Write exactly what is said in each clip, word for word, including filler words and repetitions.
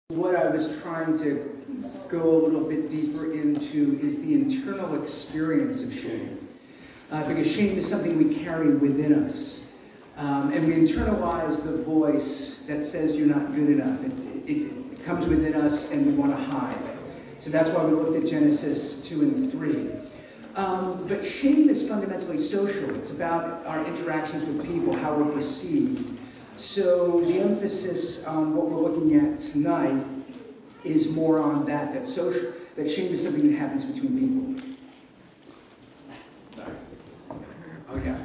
What I was trying to go a little bit deeper into is the internal experience of shame. Uh, because shame is something we carry within us. Um, and we internalize the voice that says you're not good enough. It, it, it comes within us and we want to hide. So that's why we looked at Genesis two and three. Um, but shame is fundamentally social. It's about our interactions with people, how we're perceived. So the emphasis on what we're looking at tonight is more on that, that social, that shame is something that happens between people. Oh yeah.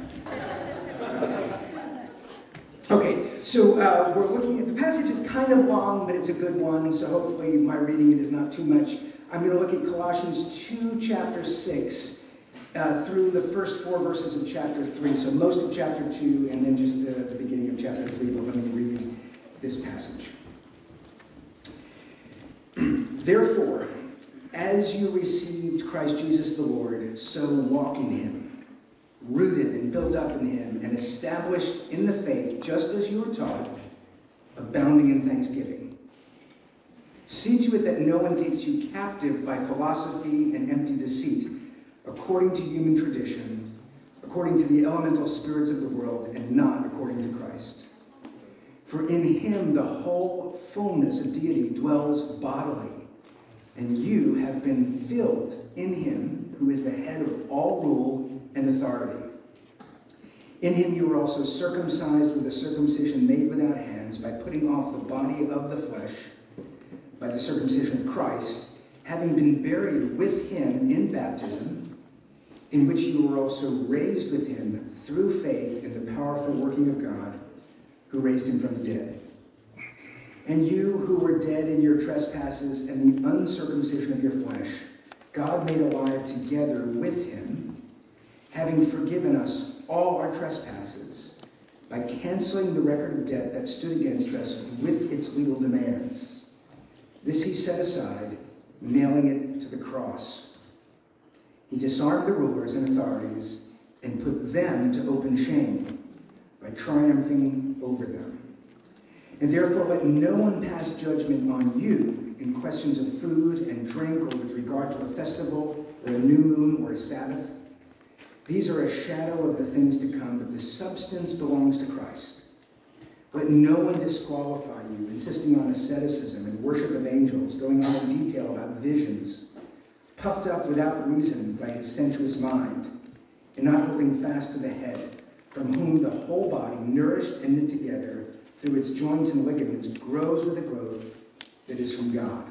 Okay, so uh, we're looking at, the passage is kind of long, but it's a good one, so hopefully my reading it is not too much. I'm going to look at Colossians two, chapter six, uh, through the first four verses of chapter three, so most of chapter two, and then just uh, the beginning of chapter three, but let me read this passage. Therefore, as you received Christ Jesus the Lord, so walk in him, rooted and built up in him, and established in the faith, just as you were taught, abounding in thanksgiving. See to it that no one takes you captive by philosophy and empty deceit, according to human tradition, according to the elemental spirits of the world, and not according to Christ. For in him the whole fullness of deity dwells bodily, and you have been filled in him, who is the head of all rule and authority. In him you were also circumcised with a circumcision made without hands, by putting off the body of the flesh, by the circumcision of Christ, having been buried with him in baptism, in which you were also raised with him through faith in the powerful working of God, who raised him from the dead. And you who were dead in your trespasses and the uncircumcision of your flesh, God made alive together with him, having forgiven us all our trespasses, by canceling the record of debt that stood against us with its legal demands. This he set aside, nailing it to the cross. He disarmed the rulers and authorities and put them to open shame by triumphing over them. And therefore let no one pass judgment on you in questions of food and drink, or with regard to a festival or a new moon or a Sabbath. These are a shadow of the things to come, but the substance belongs to Christ. Let no one disqualify you, insisting on asceticism and worship of angels, going on in detail about visions, puffed up without reason by his sensuous mind, and not holding fast to the head, from whom the whole body, nourished and knit together through its joints and ligaments, grows with a growth that is from God.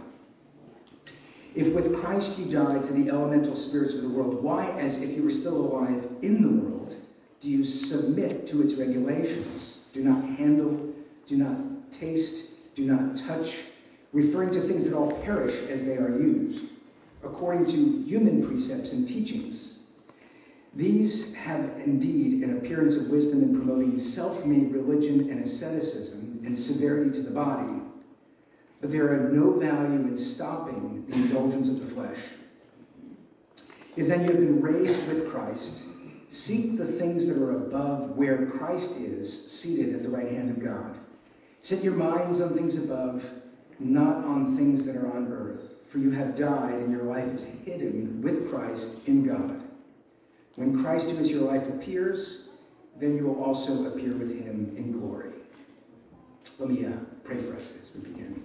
If with Christ you died to the elemental spirits of the world, why, as if you were still alive in the world, do you submit to its regulations? Do not handle, do not taste, do not touch, referring to things that all perish as they are used, according to human precepts and teachings. These have indeed an appearance of wisdom in promoting self-made religion and asceticism and severity to the body, but they are of no value in stopping the indulgence of the flesh. If then you have been raised with Christ, seek the things that are above, where Christ is, seated at the right hand of God. Set your minds on things above, not on things that are on earth. For you have died, and your life is hidden with Christ in God. When Christ, who is your life, appears, then you will also appear with him in glory. Let me uh, pray for us as we begin.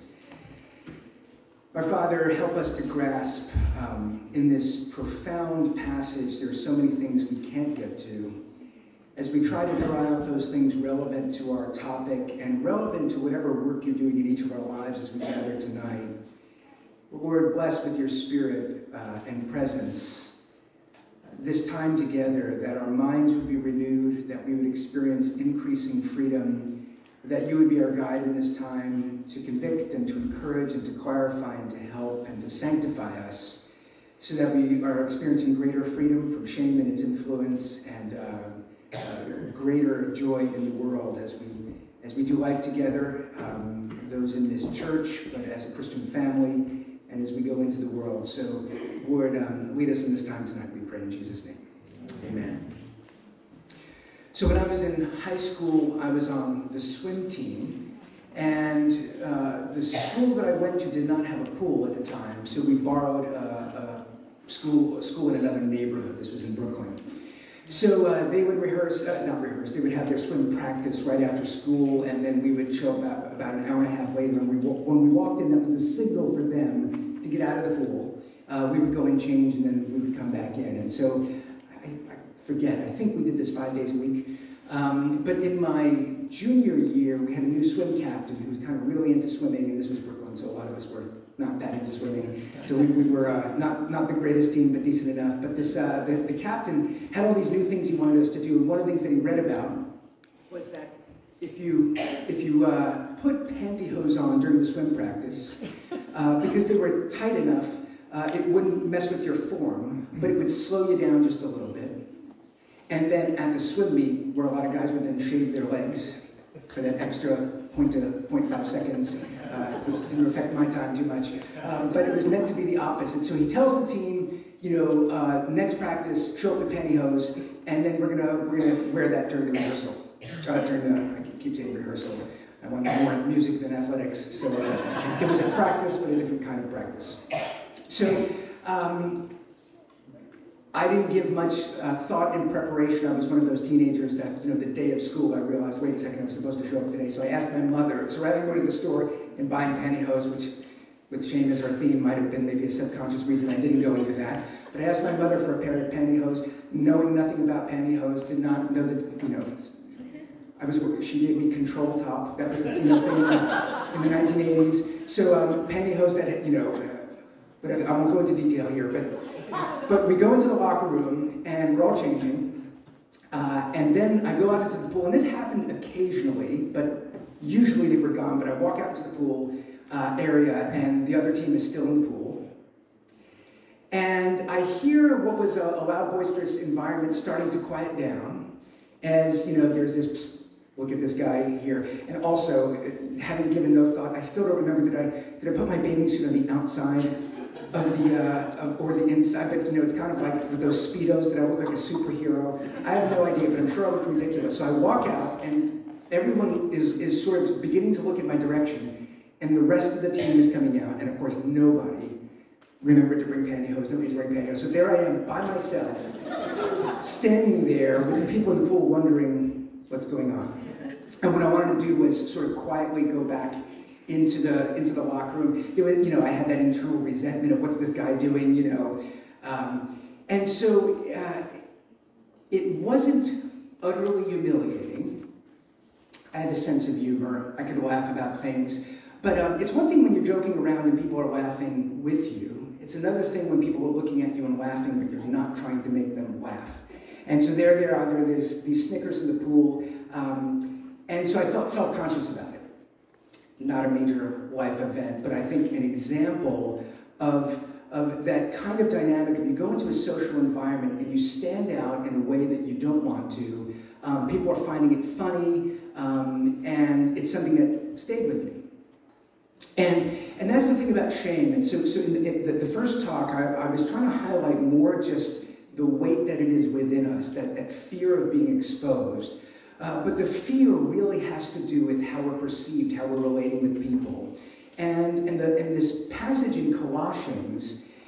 Our Father, help us to grasp um, in this profound passage, there are so many things we can't get to. As we try to draw out those things relevant to our topic and relevant to whatever work you're doing in each of our lives as we gather tonight, Lord, bless with your Spirit uh, and presence this time together, that our minds would be renewed, that we would experience increasing freedom, that you would be our guide in this time to convict and to encourage and to clarify and to help and to sanctify us, so that we are experiencing greater freedom from shame and its influence, and uh, uh, greater joy in the world as we as we do life together, um, those in this church, but as a Christian family, and as we go into the world. So, Lord, um, lead us in this time tonight, we pray in Jesus' name. Amen. So when I was in high school, I was on the swim team, And uh, the school that I went to did not have a pool at the time, so we borrowed uh, a school, a school in another neighborhood. This was in Brooklyn. So uh, they would rehearse, uh, not rehearse, they would have their swim practice right after school, and then we would show up about, about an hour and a half later, and we, when we walked in, that was the signal for them to get out of the pool. Uh, we would go and change, and then we would come back in. And so, I, I forget, I think we did this five days a week. Um, but in my junior year, we had a new swim captain who was kind of really into swimming, and this was Brooklyn, so a lot of us were not that into swimming. So we, we were uh, not, not the greatest team, but decent enough. But this, uh, the, the captain had all these new things he wanted us to do, and one of the things that he read about was that if you, if you uh, put pantyhose on during the swim practice, uh, because they were tight enough, uh, it wouldn't mess with your form, but it would slow you down just a little bit. And then at the swim meet, where a lot of guys would then shave their legs for that extra point to point five seconds, uh, which didn't affect my time too much. Um, but it was meant to be the opposite. So he tells the team, you know, uh, next practice, show up with pantyhose, and then we're gonna we're gonna wear that during the rehearsal. Uh, during the I keep saying rehearsal. I want more music than athletics, so uh, it was a practice, but a different kind of practice. So. Um, I didn't give much uh, thought in preparation. I was one of those teenagers that, you know, the day of school, I realized, wait a second, I'm supposed to show up today. So I asked my mother. So rather than going to the store and buying pantyhose, which with shame as our theme might have been maybe a subconscious reason I didn't go into that. But I asked my mother for a pair of pantyhose, knowing nothing about pantyhose, did not know that, you know, I was, she gave me Control Top. That was, you know, thing in the nineteen eighties. So um, pantyhose that, you know, whatever, I won't go into detail here, but But we go into the locker room, and we're all changing, uh, and then I go out into the pool, and this happened occasionally, but usually they were gone, but I walk out into the pool uh, area, and the other team is still in the pool, and I hear what was a, a loud, boisterous environment starting to quiet down, as, you know, there's this, look at this guy here, and also, having given no thought, I still don't remember, did I, did I put my bathing suit on the outside of the, uh, of, or the inside, but, you know, it's kind of like with those Speedos that I look like a superhero. I have no idea, but I'm sure I look ridiculous. So I walk out, and everyone is, is sort of beginning to look in my direction, and the rest of the team is coming out, and of course, nobody remembered to bring pantyhose. Nobody's wearing pantyhose. So there I am by myself, standing there with the people in the pool wondering what's going on. And what I wanted to do was sort of quietly go back into the into the locker room. It was, you know, I had that internal resentment of what's this guy doing, you know. Um, and so uh, it wasn't utterly humiliating. I had a sense of humor. I could laugh about things. But um, it's one thing when you're joking around and people are laughing with you. It's another thing when people are looking at you and laughing, but you're not trying to make them laugh. And so there, there are there, there's these Snickers in the pool. Um, and so I felt self-conscious about it. Not a major life event, but I think an example of, of that kind of dynamic. If you go into a social environment and you stand out in a way that you don't want to, um, people are finding it funny, um, and it's something that stayed with me. And, and that's the thing about shame. And so, so in the, the, the first talk, I, I was trying to highlight more just the weight that it is within us, that, that fear of being exposed. Uh, but the fear really has to do with how we're perceived, how we're relating with people. And, and, the, and this passage in Colossians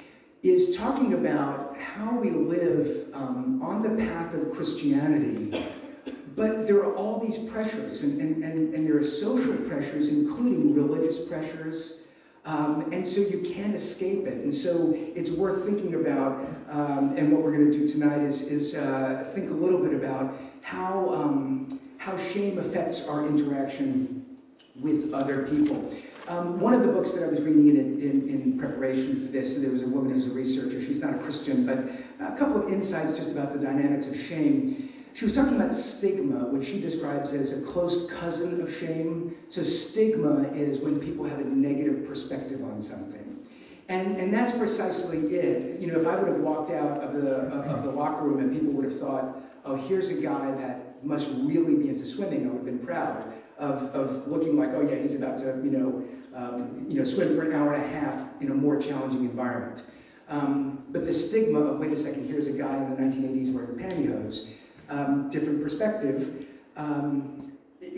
is talking about how we live um, on the path of Christianity, but there are all these pressures, and, and, and, and there are social pressures, including religious pressures, um, and so you can't escape it. And so it's worth thinking about, um, and what we're going to do tonight is, is uh, think a little bit about how, um, how shame affects our interaction with other people. Um, one of the books that I was reading in, in, in preparation for this, there was a woman who's a researcher. She's not a Christian, but a couple of insights just about the dynamics of shame. She was talking about stigma, which she describes as a close cousin of shame. So stigma is when people have a negative perspective on something. And, and that's precisely it. You know, if I would have walked out of the, of, of the locker room and people would have thought, oh, here's a guy that must really be into swimming, I would have been proud of, of looking like, oh yeah, he's about to, you know, um, you know, swim for an hour and a half in a more challenging environment. Um, but the stigma of, wait a second, here's a guy in the nineteen eighties wearing pantyhose, um, different perspective, um, it,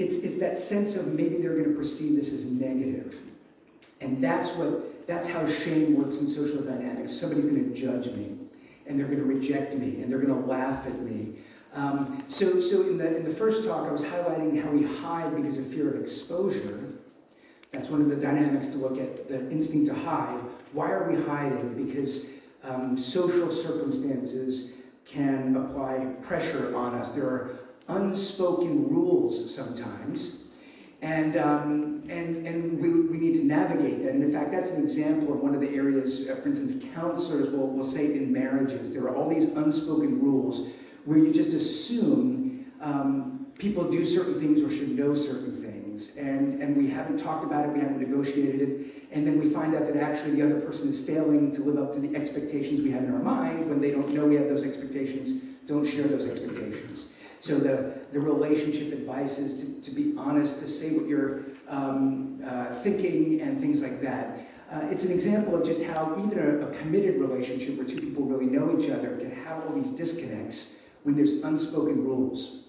it's, it's that sense of maybe they're going to perceive this as negative. And that's what that's how shame works in social dynamics. Somebody's going to judge me, and they're going to reject me, and they're going to laugh at me. Um, so so in the, in the first talk, I was highlighting how we hide because of fear of exposure. That's one of the dynamics to look at, the instinct to hide. Why are we hiding? Because um, social circumstances can apply pressure on us. There are unspoken rules sometimes, and um, and and we, we need to navigate that. And in fact, that's an example of one of the areas, uh, for instance, counselors will, will say in marriages, there are all these unspoken rules where you just assume um, people do certain things or should know certain things, and, and we haven't talked about it, we haven't negotiated it, and then we find out that actually the other person is failing to live up to the expectations we have in our mind when they don't know we have those expectations, don't share those expectations. So the, the relationship advice is to, to be honest, to say what you're um, uh, thinking and things like that. Uh, it's an example of just how even a, a committed relationship where two people really know each other can have all these disconnects when there's unspoken rules.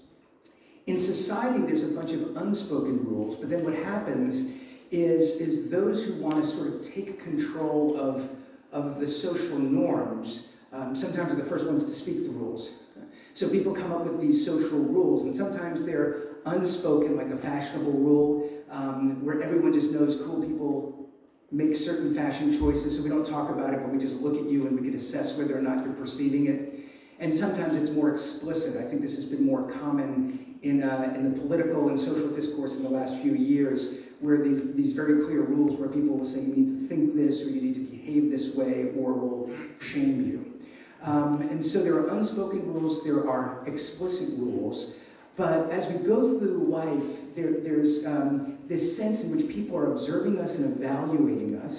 In society, there's a bunch of unspoken rules, but then what happens is, is those who want to sort of take control of, of the social norms, um, sometimes are the first ones to speak the rules. So people come up with these social rules, and sometimes they're unspoken, like a fashionable rule, um, where everyone just knows cool people make certain fashion choices, so we don't talk about it, but we just look at you and we can assess whether or not you're perceiving it. And sometimes it's more explicit. I think this has been more common in, uh, in the political and social discourse in the last few years, where these, these very clear rules where people will say you need to think this, or you need to behave this way, or we'll shame you. Um, and so there are unspoken rules, there are explicit rules, but as we go through life, there, there's um, this sense in which people are observing us and evaluating us,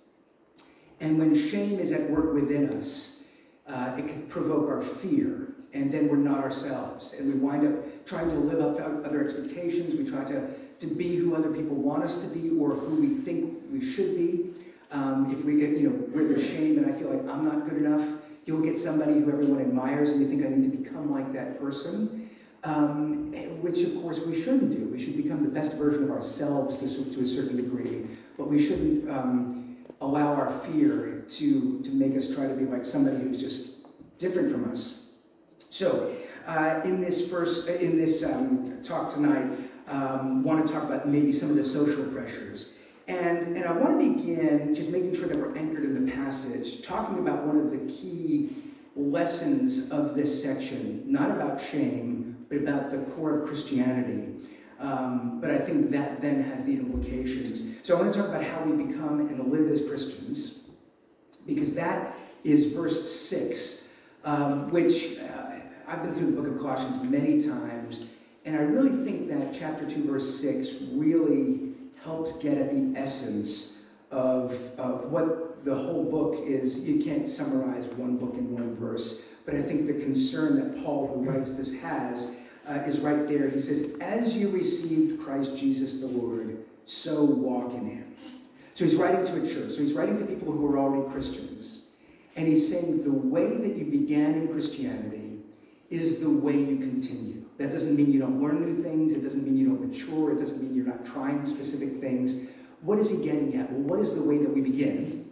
and when shame is at work within us, uh, it can provoke our fear, and then we're not ourselves, and we wind up trying to live up to other expectations, we try to, to be who other people want us to be, or who we think we should be. Um, if we get, you know, where there's shame and I feel like I'm not good enough, you'll get somebody who everyone admires and you think I need to become like that person, um, which of course we shouldn't do. We should become the best version of ourselves to, to a certain degree, but we shouldn't um, allow our fear to, to make us try to be like somebody who's just different from us. So uh, in this first, in this um, talk tonight, um, want to talk about maybe some of the social pressures. And, and I want to begin just making sure that we're anchored in the passage, talking about one of the key lessons of this section, not about shame, but about the core of Christianity. Um, but I think that then has the implications. So I want to talk about how we become and live as Christians, because that is verse six, um, which uh, I've been through the book of Colossians many times, and I really think that chapter two, verse six really helps get at the essence of, of what the whole book is. You can't summarize one book in one verse, but I think the concern that Paul, who writes this, has uh, is right there. He says, as you received Christ Jesus the Lord, so walk in him. So he's writing to a church. So he's writing to people who are already Christians. And he's saying the way that you began in Christianity is the way you continue. That doesn't mean you don't learn new things. It doesn't mean you don't mature. It doesn't mean you're not trying specific things. What is he getting at? Well, what is the way that we begin?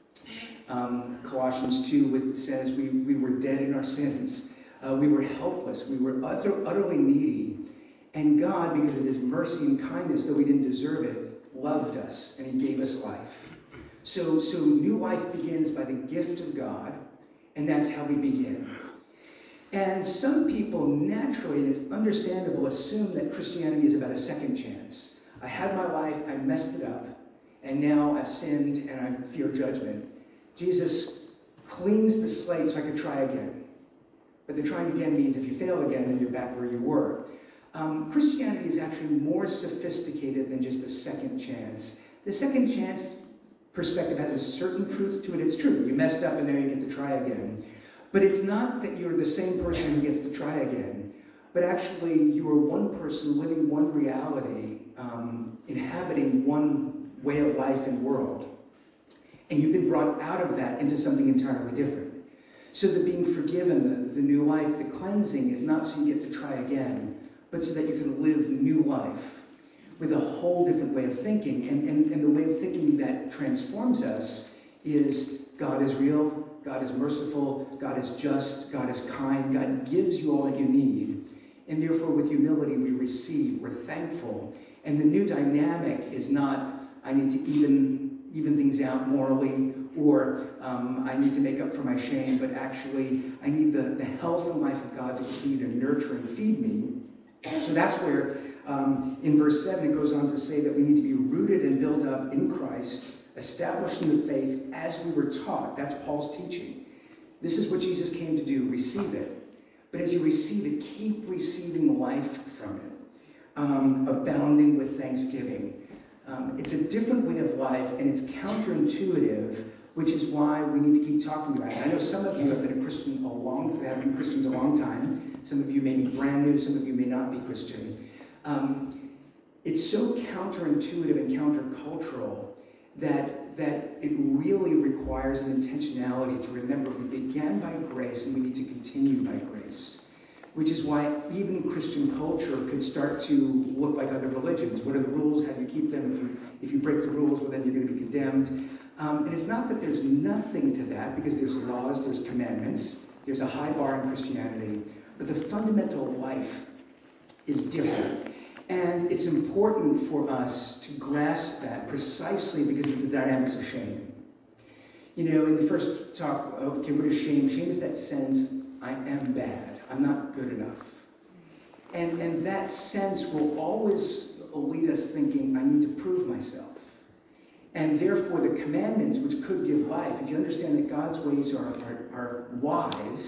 Um, Colossians two says we, we were dead in our sins. Uh, we were helpless. We were utter, utterly needy. And God, because of his mercy and kindness, though we didn't deserve it, loved us, and he gave us life. So, so new life begins by the gift of God, and that's how we begin. And some people naturally, and it's understandable, assume that Christianity is about a second chance. I had my life, I messed it up, and now I've sinned and I fear judgment. Jesus cleans the slate so I could try again. But the trying again means if you fail again, then you're back where you were. Um, Christianity is actually more sophisticated than just a second chance. The second chance perspective has a certain truth to it. It's true. You messed up and now you get to try again. But it's not that you're the same person who gets to try again, but actually you are one person living one reality, um, inhabiting one way of life and world. And you've been brought out of that into something entirely different. So the being forgiven, the, the new life, the cleansing is not so you get to try again, but so that you can live new life with a whole different way of thinking. And, and, and the way of thinking that transforms us is God is real, God is merciful, God is just, God is kind, God gives you all that you need. And therefore, with humility, we receive, we're thankful. And the new dynamic is not, I need to even, even things out morally, or um, I need to make up for my shame, but actually, I need the, the health and life of God to continue to nurture and feed me. So that's where, um, in verse seven, it goes on to say that we need to be rooted and built up in Christ, established in the faith as we were taught. That's Paul's teaching. This is what Jesus came to do, receive it. But as you receive it, keep receiving life from it, um, abounding with thanksgiving. Um, it's a different way of life, and it's counterintuitive, which is why we need to keep talking about it. I know some of you have been a Christian a long, have been Christians a long time. Some of you may be brand new. Some of you may not be Christian. Um, it's so counterintuitive and countercultural that that it really requires an intentionality to remember we began by grace and we need to continue by grace. Which is why even Christian culture could start to look like other religions. What are the rules? How do you keep them? If you, if you break the rules, well, then you're going to be condemned. Um, and it's not that there's nothing to that, because there's laws, there's commandments, there's a high bar in Christianity, but the fundamental life is different. And it's important for us to grasp that precisely because of the dynamics of shame. You know, in the first talk, okay, what is shame? Shame is that sense, I am bad, I'm not good enough. And, and that sense will always lead us thinking, I need to prove myself. And therefore, the commandments, which could give life, if you understand that God's ways are, are, are wise,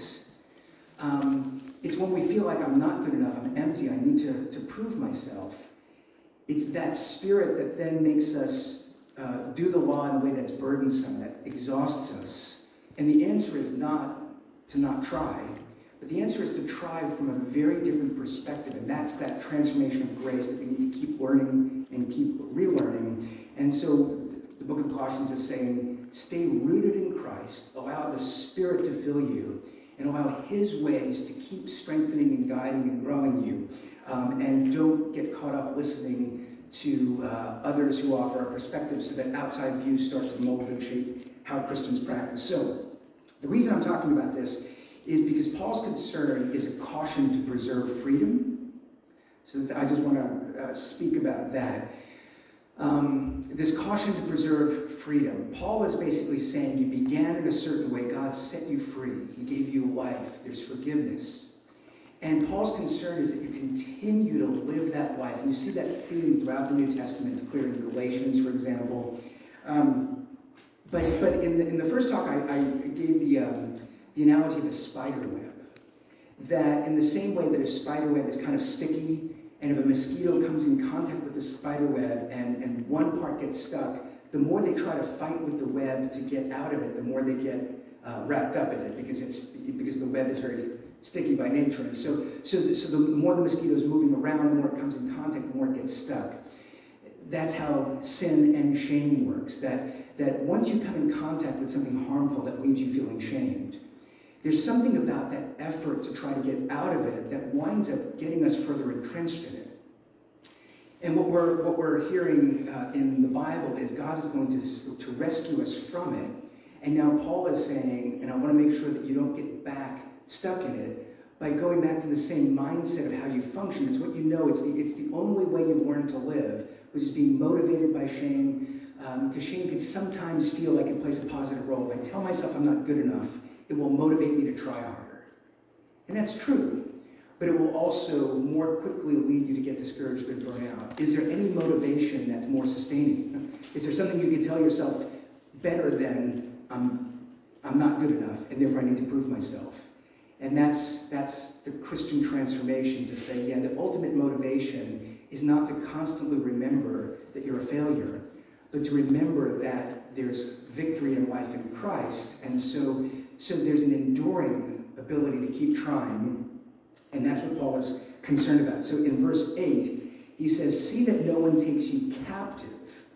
um, it's when we feel like I'm not good enough, I'm empty, I need to, to prove myself. It's that spirit that then makes us uh, do the law in a way that's burdensome, that exhausts us. And the answer is not to not try, but the answer is to try from a very different perspective. And that's that transformation of grace that we need to keep learning and keep relearning. And so the book of Colossians is saying, stay rooted in Christ, allow the Spirit to fill you, and allow His ways to keep strengthening and guiding and growing you. Um, and don't get caught up listening to uh, others who offer a perspective so that outside views start to mold and shape how Christians practice. So, the reason I'm talking about this is because Paul's concern is a caution to preserve freedom. So I just want to uh, speak about that. Um, this caution to preserve freedom. Paul is basically saying you began in a certain way. God set you free. He gave you life. There's forgiveness. And Paul's concern is that you continue to live that life. And you see that theme throughout the New Testament. It's clear in Galatians, for example. Um, but but in the, in the first talk, I, I gave the, um, the analogy of a spider web. That in the same way that a spider web is kind of sticky, and if a mosquito comes in contact with the spider web and, and one part gets stuck, the more they try to fight with the web to get out of it, the more they get uh, wrapped up in it, because it's because the web is very sticky by nature. And so, so, the, so the more the mosquito is moving around, the more it comes in contact, the more it gets stuck. That's how sin and shame works. That that once you come in contact with something harmful that leaves you feeling shamed, there's something about that effort to try to get out of it that winds up getting us further entrenched in it. And what we're what we're hearing uh, in the Bible is God is going to, to rescue us from it. And now Paul is saying, and I want to make sure that you don't get back stuck in it, by going back to the same mindset of how you function. It's what you know. It's the, it's the only way you've learned to live, which is being motivated by shame. Um, because shame can sometimes feel like it plays a positive role. If I tell myself I'm not good enough, it will motivate me to try harder. And that's true. But it will also more quickly lead you to get discouraged and burn out. Is there any motivation that's more sustaining? Is there something you can tell yourself better than I'm, I'm not good enough, and therefore I need to prove myself? And that's, that's the Christian transformation, to say, yeah, the ultimate motivation is not to constantly remember that you're a failure, but to remember that there's victory in life in Christ. And so, so there's an enduring ability to keep trying. And that's what Paul is concerned about. So in verse eight, he says, see that no one takes you captive.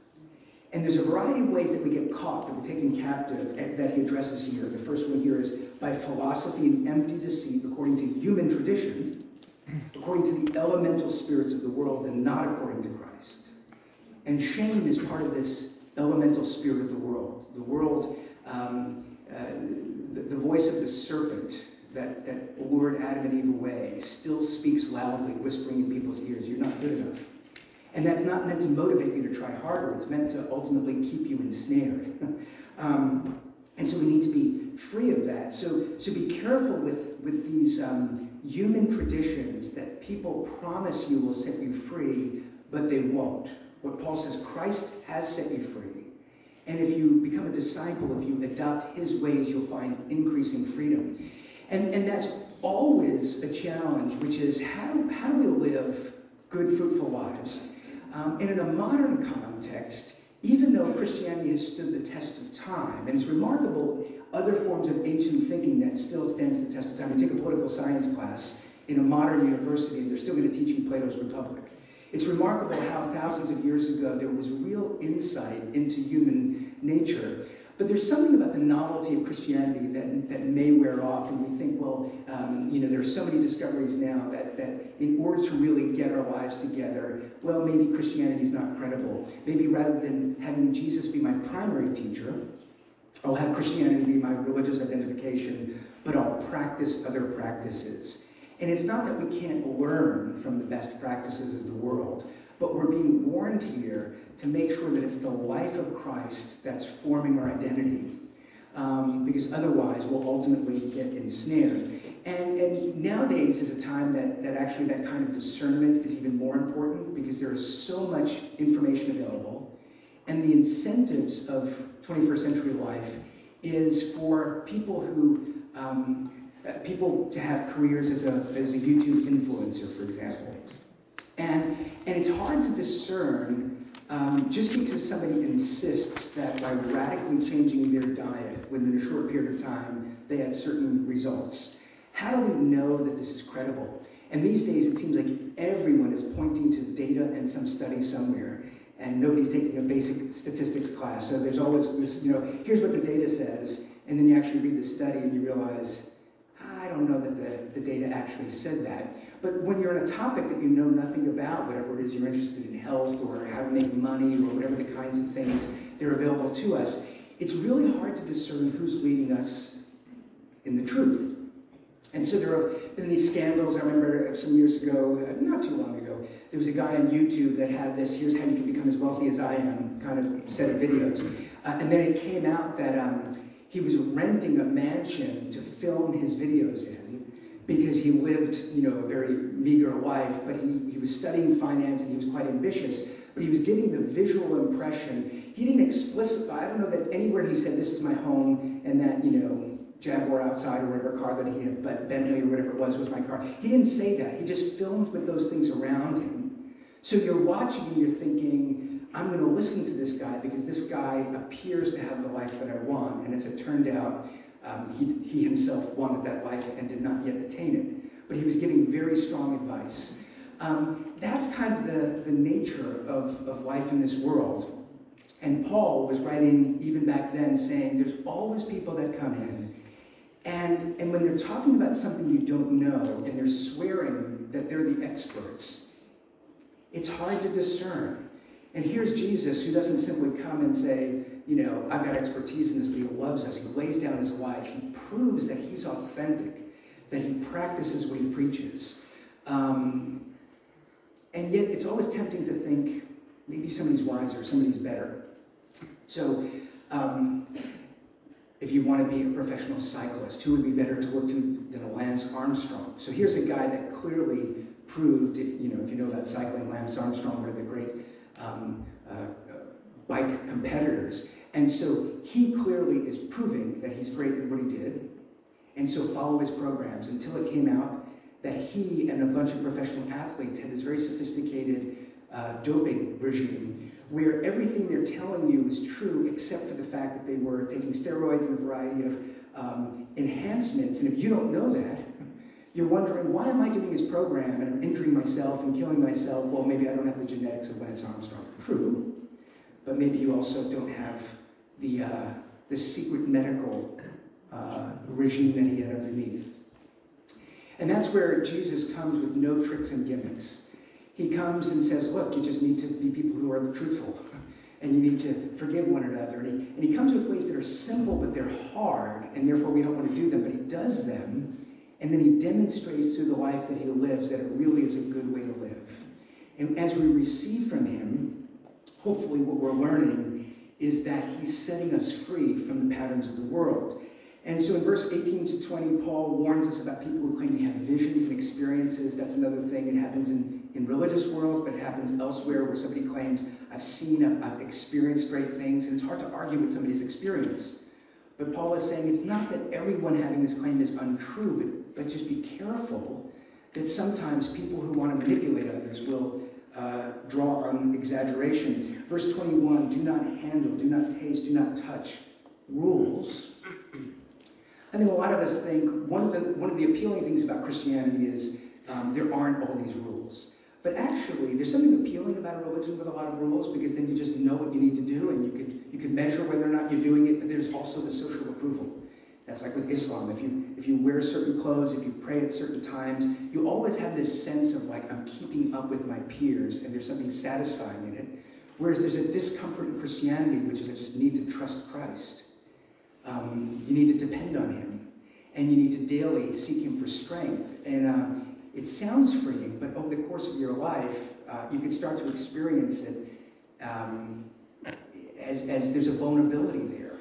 And there's a variety of ways that we get caught, that we're taken captive, that he addresses here. The first one here is by philosophy and empty deceit, according to human tradition. according to the elemental spirits of the world and not according to Christ. And shame is part of this elemental spirit of the world. The world, um, uh, the, the voice of the serpent that, that lured Adam and Eve away still speaks loudly, whispering in people's ears, you're not good enough. And that's not meant to motivate you to try harder. It's meant to ultimately keep you ensnared. um, and so we need to be free of that. So, so be careful with, with these um, human traditions that people promise you will set you free, but they won't. What Paul says, Christ has set you free. And if you become a disciple, if you adopt his ways, you'll find increasing freedom. And, and that's always a challenge, which is how, how do we live good, fruitful lives? Um, and in a modern context, even though Christianity has stood the test of time, and it's remarkable other forms of ancient thinking that still stands the test of time. You take a political science class in a modern university, and they're still going to teach you Plato's Republic. It's remarkable how thousands of years ago there was real insight into human nature. But there's something about the novelty of Christianity that, that may wear off, and we think, well, um, you know, there are so many discoveries now that, that in order to really get our lives together, well, maybe Christianity is not credible. Maybe rather than having Jesus be my primary teacher, I'll have Christianity be my religious identification, but I'll practice other practices. And it's not that we can't learn from the best practices of the world, but we're being warned here to make sure that it's the life of Christ that's forming our identity. Um, because otherwise we'll ultimately get ensnared. And, and nowadays is a time that, that actually that kind of discernment is even more important because there is so much information available. And the incentives of twenty-first century life is for people who um, Uh, people to have careers as a, as a YouTube influencer, for example. And, and it's hard to discern um, just because somebody insists that by radically changing their diet within a short period of time, they had certain results. How do we know that this is credible? And these days, it seems like everyone is pointing to data and some study somewhere, and nobody's taking a basic statistics class. So there's always this, you know, here's what the data says, and then you actually read the study and you realize, I don't know that the, the data actually said that. But when you're on a topic that you know nothing about, whatever it is you're interested in, health or how to make money or whatever the kinds of things that are available to us, it's really hard to discern who's leading us in the truth. And so there have been these scandals. I remember some years ago, not too long ago, there was a guy on YouTube that had this, here's how you can become as wealthy as I am, kind of set of videos. Uh, and then it came out that um, he was renting a mansion to film his videos in because he lived, you know, a very meager life, but he, he was studying finance and he was quite ambitious, but he was getting the visual impression. He didn't explicitly, I don't know that anywhere he said, this is my home, and that, you know, Jaguar outside or whatever car that he had, but Bentley or whatever it was was my car. He didn't say that. He just filmed with those things around him. So you're watching and you're thinking, I'm going to listen to this guy because this guy appears to have the life that I want. And as it turned out, um, he, he himself wanted that life and did not yet attain it. But he was giving very strong advice. Um, that's kind of the, the nature of, of life in this world. And Paul was writing even back then saying there's always people that come in. And, and when they're talking about something you don't know and they're swearing that they're the experts, it's hard to discern. And here's Jesus, who doesn't simply come and say, you know, I've got expertise in this, but he loves us. He lays down his life. He proves that he's authentic, that he practices what he preaches. Um, and yet it's always tempting to think maybe somebody's wiser, somebody's better. So um, if you want to be a professional cyclist, who would be better to look to than a Lance Armstrong? So here's a guy that clearly proved, you know, if you know about cycling, Lance Armstrong, one of the great Um, uh, bike competitors. And so he clearly is proving that he's great at what he did. And so follow his programs until it came out that he and a bunch of professional athletes had this very sophisticated uh, doping regime where everything they're telling you is true except for the fact that they were taking steroids and a variety of um, enhancements. And if you don't know that, you're wondering, why am I doing his program and I'm injuring myself and killing myself? Well, maybe I don't have the genetics of Lance Armstrong. True. But maybe you also don't have the, uh, the secret medical uh, regime that he had underneath. And that's where Jesus comes with no tricks and gimmicks. He comes and says, look, you just need to be people who are truthful. And you need to forgive one another. And he, and he comes with ways that are simple, but they're hard, and therefore we don't want to do them. But he does them, and then he demonstrates through the life that he lives that it really is a good way to live. And as we receive from him, hopefully what we're learning is that he's setting us free from the patterns of the world. And so in verse eighteen to twenty, Paul warns us about people who claim to have visions and experiences. That's another thing. It happens in, in religious worlds, but it happens elsewhere where somebody claims, I've seen, I've, I've experienced great things. And it's hard to argue with somebody's experience. But Paul is saying it's not that everyone having this claim is untrue, but, but just be careful that sometimes people who want to manipulate others will uh, draw on exaggeration. Verse twenty-one, do not handle, do not taste, do not touch rules. I think a lot of us think one of the one of the appealing things about Christianity is um, there aren't all these rules. But actually, there's something appealing about a religion with a lot of rules, because then you just know what you need to do, and you could you could measure whether or not you're doing it. But there's also the social approval. That's like with Islam. If you if you wear certain clothes, if you pray at certain times, you always have this sense of like, I'm keeping up with my peers, and there's something satisfying in it. Whereas there's a discomfort in Christianity, which is I just need to trust Christ. Um, you need to depend on him, and you need to daily seek him for strength. And uh, it sounds freeing, but over the course of your life, uh, you can start to experience it um, as, as there's a vulnerability there.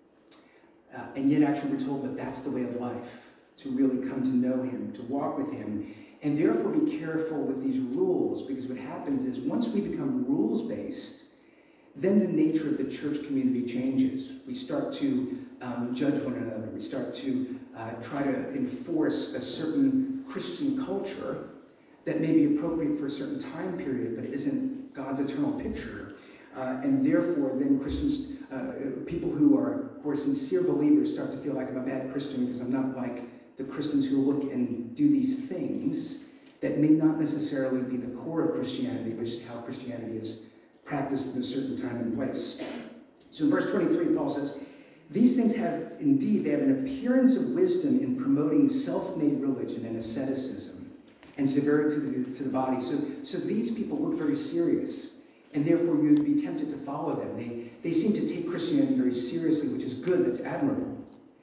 Uh, and yet actually we're told that that's the way of life, to really come to know him, to walk with him. And therefore be careful with these rules, because what happens is once we become rules-based, then the nature of the church community changes. We start to um, judge one another. We start to uh, try to enforce a certain Christian culture that may be appropriate for a certain time period, but isn't God's eternal picture. Uh, and therefore, then Christians, uh, people who are, who are sincere believers start to feel like I'm a bad Christian because I'm not like the Christians who look and do these things that may not necessarily be the core of Christianity, but just how Christianity is practiced in a certain time and place. So in verse twenty-three, Paul says, these things have, indeed, they have an appearance of wisdom in promoting self-made religion and asceticism and severity to the, to the body. So, so these people look very serious, and therefore you would be tempted to follow them. They, they seem to take Christianity very seriously, which is good, that's admirable.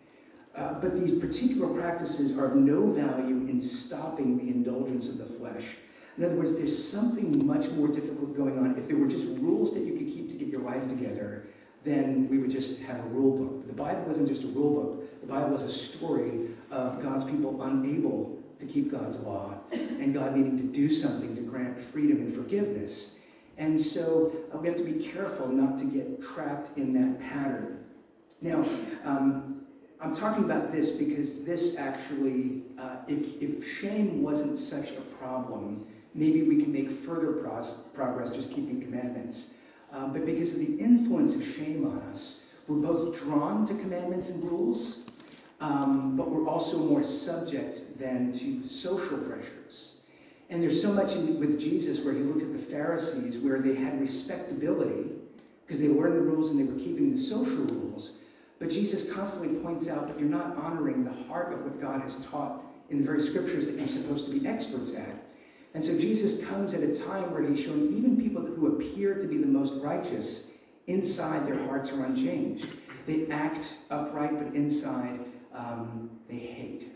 Uh, but these particular practices are of no value in stopping the indulgence of the flesh. In other words, there's something much more difficult going on. If there were just rules that you could keep to get your life together, then we would just have a rule book. The Bible wasn't just a rule book. The Bible was a story of God's people unable to keep God's law, and God needing to do something to grant freedom and forgiveness. And so uh, we have to be careful not to get trapped in that pattern. Now, um, I'm talking about this because this actually, uh, if, if shame wasn't such a problem, maybe we can make further pros- progress just keeping commandments. Um, but because of the influence of shame on us, we're both drawn to commandments and rules, um, but we're also more subject then to social pressures. And there's so much in, with Jesus where he looked at the Pharisees where they had respectability because they learned the rules and they were keeping the social rules. But Jesus constantly points out that you're not honoring the heart of what God has taught in the very scriptures that you're supposed to be experts at. And so Jesus comes at a time where he's showing even people who appear to be the most righteous, inside their hearts are unchanged. They act upright, but inside um, they hate.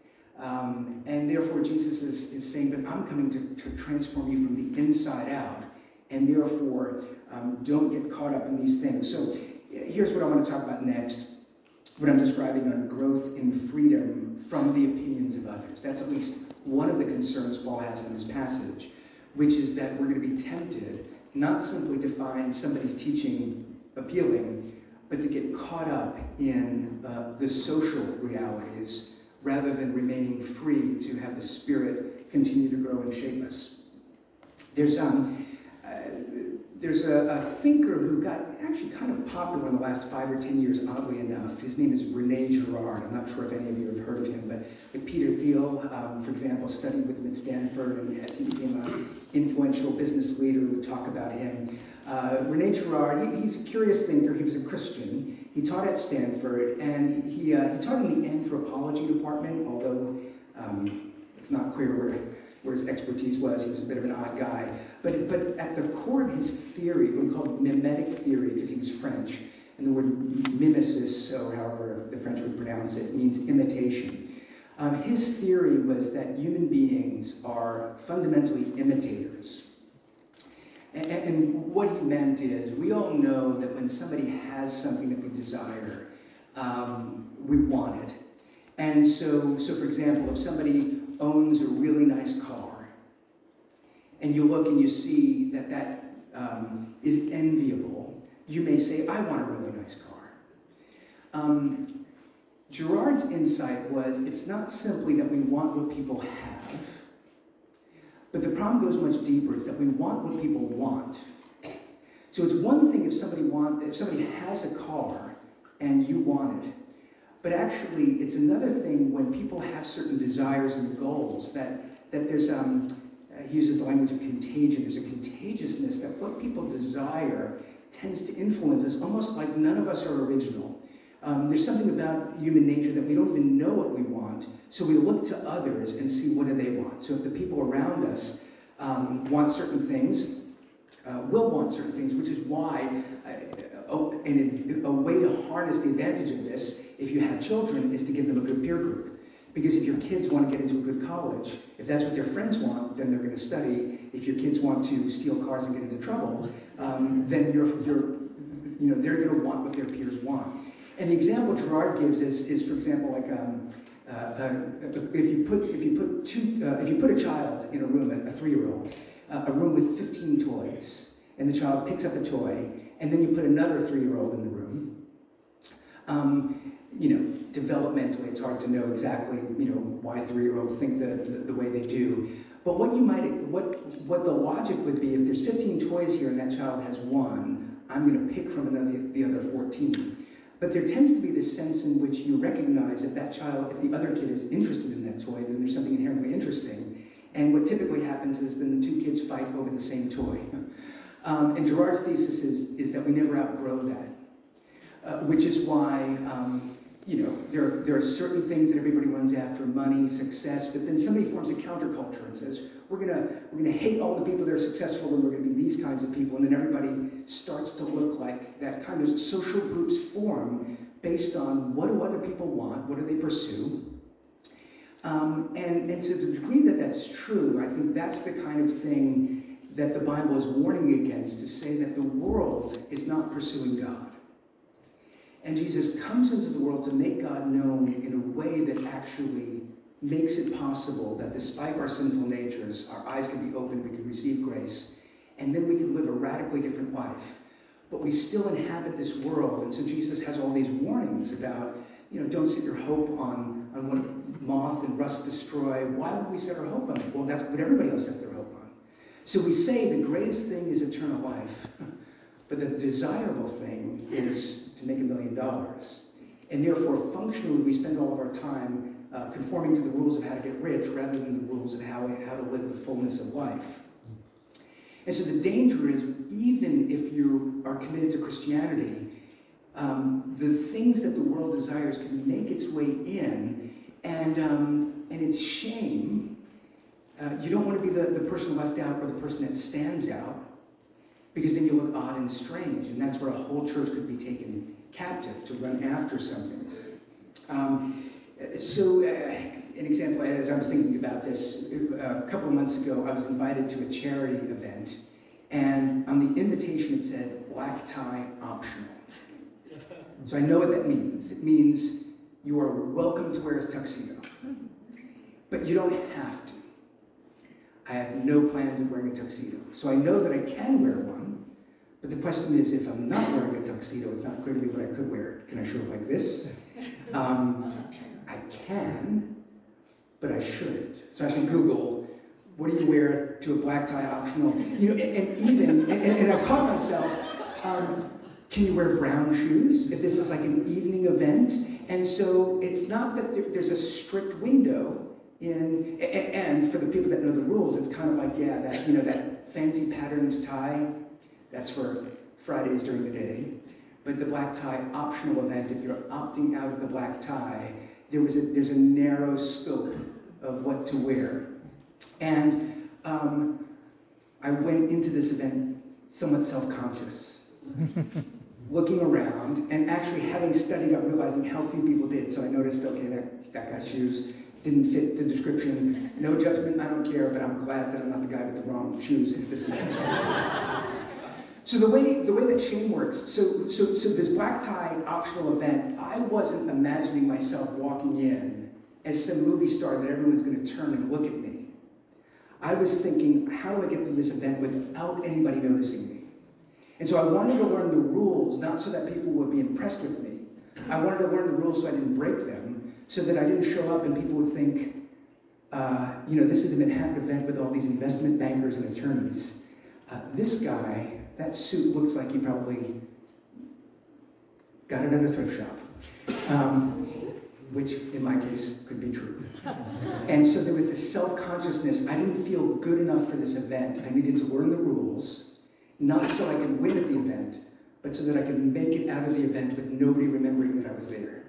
Um, and therefore Jesus is, is saying, but I'm coming to, to transform you from the inside out. And therefore, um, don't get caught up in these things. So here's what I want to talk about next. What I'm describing on growth in freedom from the opinions of others. That's at least one of the concerns Paul has in this passage, which is that we're going to be tempted not simply to find somebody's teaching appealing, but to get caught up in uh, the social realities rather than remaining free to have the Spirit continue to grow and shape us. There's um, uh, there's a, a thinker who got actually kind of popular in the last five or ten years, oddly enough. His name is Rene Girard. I'm not sure if any of you have heard of him, but like Peter Thiel, um, for example, studied with him at Stanford, and he became an influential business leader who would talk about him. Uh, Rene Girard, he, he's a curious thinker. He was a Christian. He taught at Stanford, and he, uh, he taught in the anthropology department, although um, It's not clear where, where his expertise was. He was a bit of an odd guy. But, but at the core of his theory, what he called mimetic theory, because he was French, and the word mimesis, or however the French would pronounce it, means imitation. Um, his theory was that human beings are fundamentally imitators. And, and what he meant is, we all know that when somebody has something that we desire, um, we want it. And so, so, for example, if somebody owns a really nice car, and you look and you see that that um, is enviable, you may say, I want a really nice car. Um, Girard's insight was, it's not simply that we want what people have, but the problem goes much deeper. It's that we want what people want. So it's one thing if somebody want, if somebody has a car and you want it, but actually it's another thing when people have certain desires and goals that that there's um uh, he uses the language of contagion. There's a contagiousness that what people desire tends to influence us, almost like none of us are original. Um, there's something about human nature that we don't even know what we want, so we look to others and see what do they want. So if the people around us um, want certain things, uh, we'll want certain things, which is why, uh, oh, and a way to harness the advantage of this, if you have children, is to give them a good peer group. Because if your kids want to get into a good college, if that's what their friends want, then they're going to study. If your kids want to steal cars and get into trouble, um, then you're, you're, you know, they're going to want what their peers want. And the example Girard gives is, is for example, like um, uh, uh, if you put if you put two uh, if you put a child in a room, a, a three-year-old, uh, a room with fifteen toys, and the child picks up a toy, and then you put another three-year-old in the room. Um, you know, developmentally, it's hard to know exactly, you know, why three-year-olds think the, the, the way they do. But what you might, what what the logic would be, if there's fifteen toys here and that child has one, I'm going to pick from another the other fourteen. But there tends to be this sense in which you recognize that that child, if the other kid is interested in that toy, then there's something inherently interesting. And what typically happens is then the two kids fight over the same toy. Um, and Girard's thesis is, is that we never outgrow that, uh, which is why, um, you know, there, there are certain things that everybody runs after, money, success, but then somebody forms a counterculture and says, we're gonna, we're gonna hate all the people that are successful and we're gonna be these kinds of people, and then everybody starts to look like that kind of social groups form based on what do other people want, what do they pursue. Um, and, and to the degree that that's true, I think that's the kind of thing that the Bible is warning against, to say that the world is not pursuing God. And Jesus comes into the world to make God known in a way that actually makes it possible that despite our sinful natures, our eyes can be opened, we can receive grace, and then we can live a radically different life. But we still inhabit this world, and so Jesus has all these warnings about, you know, don't set your hope on, on what moth and rust destroy. Why would we set our hope on it? Well, that's what everybody else sets their hope on. So we say the greatest thing is eternal life, but the desirable thing is to make a million dollars. And therefore, functionally, we spend all of our time uh, conforming to the rules of how to get rich rather than the rules of how, how to live the fullness of life. And so the danger is, even if you are committed to Christianity, um, the things that the world desires can make its way in, and, um, and it's shame. Uh, you don't want to be the, the person left out or the person that stands out, because then you look odd and strange, and that's where a whole church could be taken captive to run after something. Um, so, uh, an example, as I was thinking about this, uh, a couple of months ago, I was invited to a charity event, and on the invitation it said, black tie optional. So I know what that means. It means you are welcome to wear a tuxedo, but you don't have to. I have no plans of wearing a tuxedo. So I know that I can wear one, but the question is, if I'm not wearing a tuxedo, it's not clear to me what I could wear. Can I show up like this? Um, I can, but I shouldn't. So I can Google, what do you wear to a black tie optional? You know, and, and even, and, and I've caught myself, um, can you wear brown shoes if this is like an evening event? And so it's not that there, there's a strict window. In, and for the people that know the rules, it's kind of like, yeah, that, you know, that fancy patterned tie, that's for Fridays during the day. But the black tie optional event, if you're opting out of the black tie, there was a, there's a narrow scope of what to wear. And um, I went into this event somewhat self-conscious, looking around, and actually having studied up, realizing how few people did. So I noticed, okay, that, that guy's shoes didn't fit the description. No judgment, I don't care, but I'm glad that I'm not the guy with the wrong shoes. If this is so the way the way that shame works, so so so this black tie optional event, I wasn't imagining myself walking in as some movie star that everyone's going to turn and look at me. I was thinking, how do I get through this event without anybody noticing me? And so I wanted to learn the rules, not so that people would be impressed with me. I wanted to learn the rules so I didn't break them, so that I didn't show up and people would think, uh, you know, this is a Manhattan event with all these investment bankers and attorneys. Uh, this guy, that suit looks like he probably got it at a thrift shop, um, which in my case could be true. And so there was this self-consciousness. I didn't feel good enough for this event. I needed to learn the rules, not so I could win at the event, but so that I could make it out of the event with nobody remembering that I was there.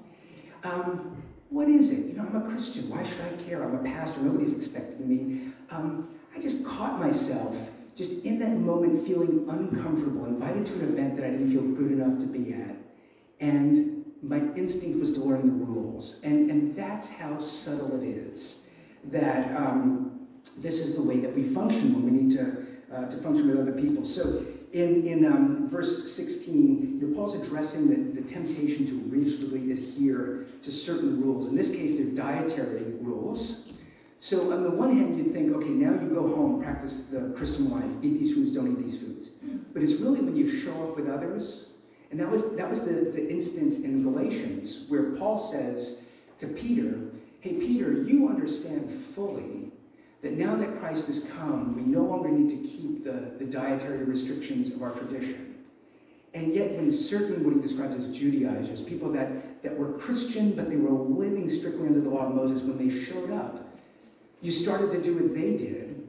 Um, what is it? You know, I'm a Christian. Why should I care? I'm a pastor. Nobody's expecting me. Um, I just caught myself just in that moment feeling uncomfortable, invited to an event that I didn't feel good enough to be at. And my instinct was to learn the rules. And, and that's how subtle it is that um, this is the way that we function when we need to, uh, to function with other people. So in, in um, verse sixteen, you know, Paul's addressing the, the temptation to rigidly adhere to certain rules. In this case, they're dietary rules. So on the one hand, you'd think, okay, now you go home, practice the Christian life, eat these foods, don't eat these foods. But it's really when you show up with others, and that was that was the, the instance in Galatians where Paul says to Peter, hey, Peter, you understand fully that now that Christ has come, we no longer need to keep the, the dietary restrictions of our tradition. And yet when certain, what he describes as Judaizers, people that, that were Christian, but they were living strictly under the law of Moses, when they showed up, you started to do what they did,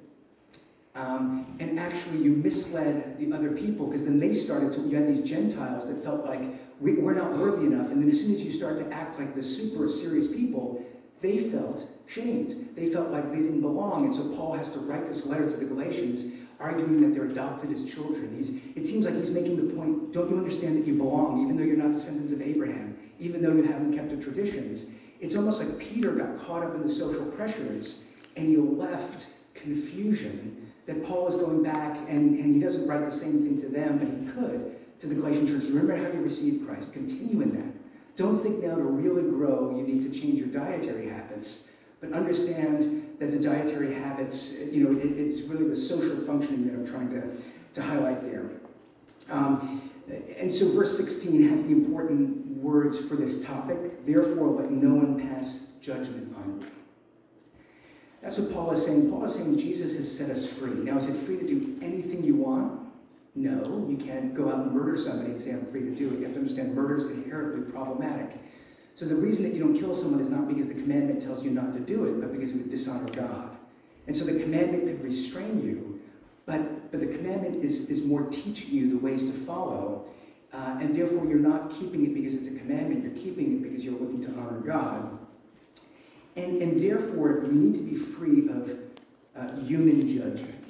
um, and actually you misled the other people, because then they started to, you had these Gentiles that felt like, we, we're not worthy enough, and then as soon as you start to act like the super serious people, they felt shamed. They felt like they didn't belong, and so Paul has to write this letter to the Galatians, arguing that they're adopted as children. He's, it seems like he's making the point, don't you understand that you belong, even though you're not descendants of Abraham, even though you haven't kept the traditions? It's almost like Peter got caught up in the social pressures, and he left confusion that Paul is going back, and, and he doesn't write the same thing to them, but he could, to the Galatian church. Remember how you received Christ. Continue in that. Don't think now to really grow you need to change your dietary habits, but understand that the dietary habits, you know, it, it's really the social functioning that I'm trying to, to highlight there. Um, and so verse sixteen has the important words for this topic. Therefore, let no one pass judgment on you. That's what Paul is saying. Paul is saying Jesus has set us free. Now, is it free to do anything you want? No, you can't go out and murder somebody and say, I'm free to do it. You have to understand murder is inherently problematic. So the reason that you don't kill someone is not because the commandment tells you not to do it, but because it would dishonor God. And so the commandment could restrain you, but, but the commandment is, is more teaching you the ways to follow, uh, and therefore you're not keeping it because it's a commandment, you're keeping it because you're looking to honor God. And, and therefore, you need to be free of uh, human judgment.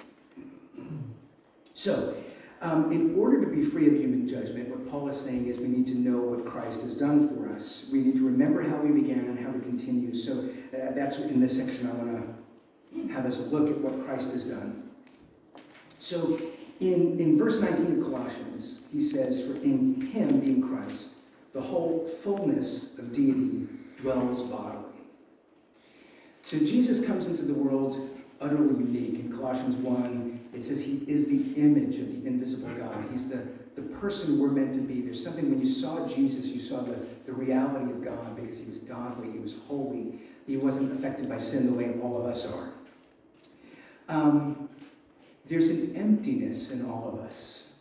So, um, in order to be free of human judgment, what Paul is saying is we need to know what Christ has done for us. We need to remember how we began and how we continue. So uh, that's what in this section I want to have us look at what Christ has done. So in, in verse nineteen of Colossians, he says, for in him, being Christ, the whole fullness of deity dwells bodily. So Jesus comes into the world utterly unique. In Colossians one, it says he is the image of the invisible God. He's the, the person we're meant to be. There's something, when you saw Jesus, you saw the, the reality of God because he was godly, he was holy. He wasn't affected by sin the way all of us are. Um, there's an emptiness in all of us.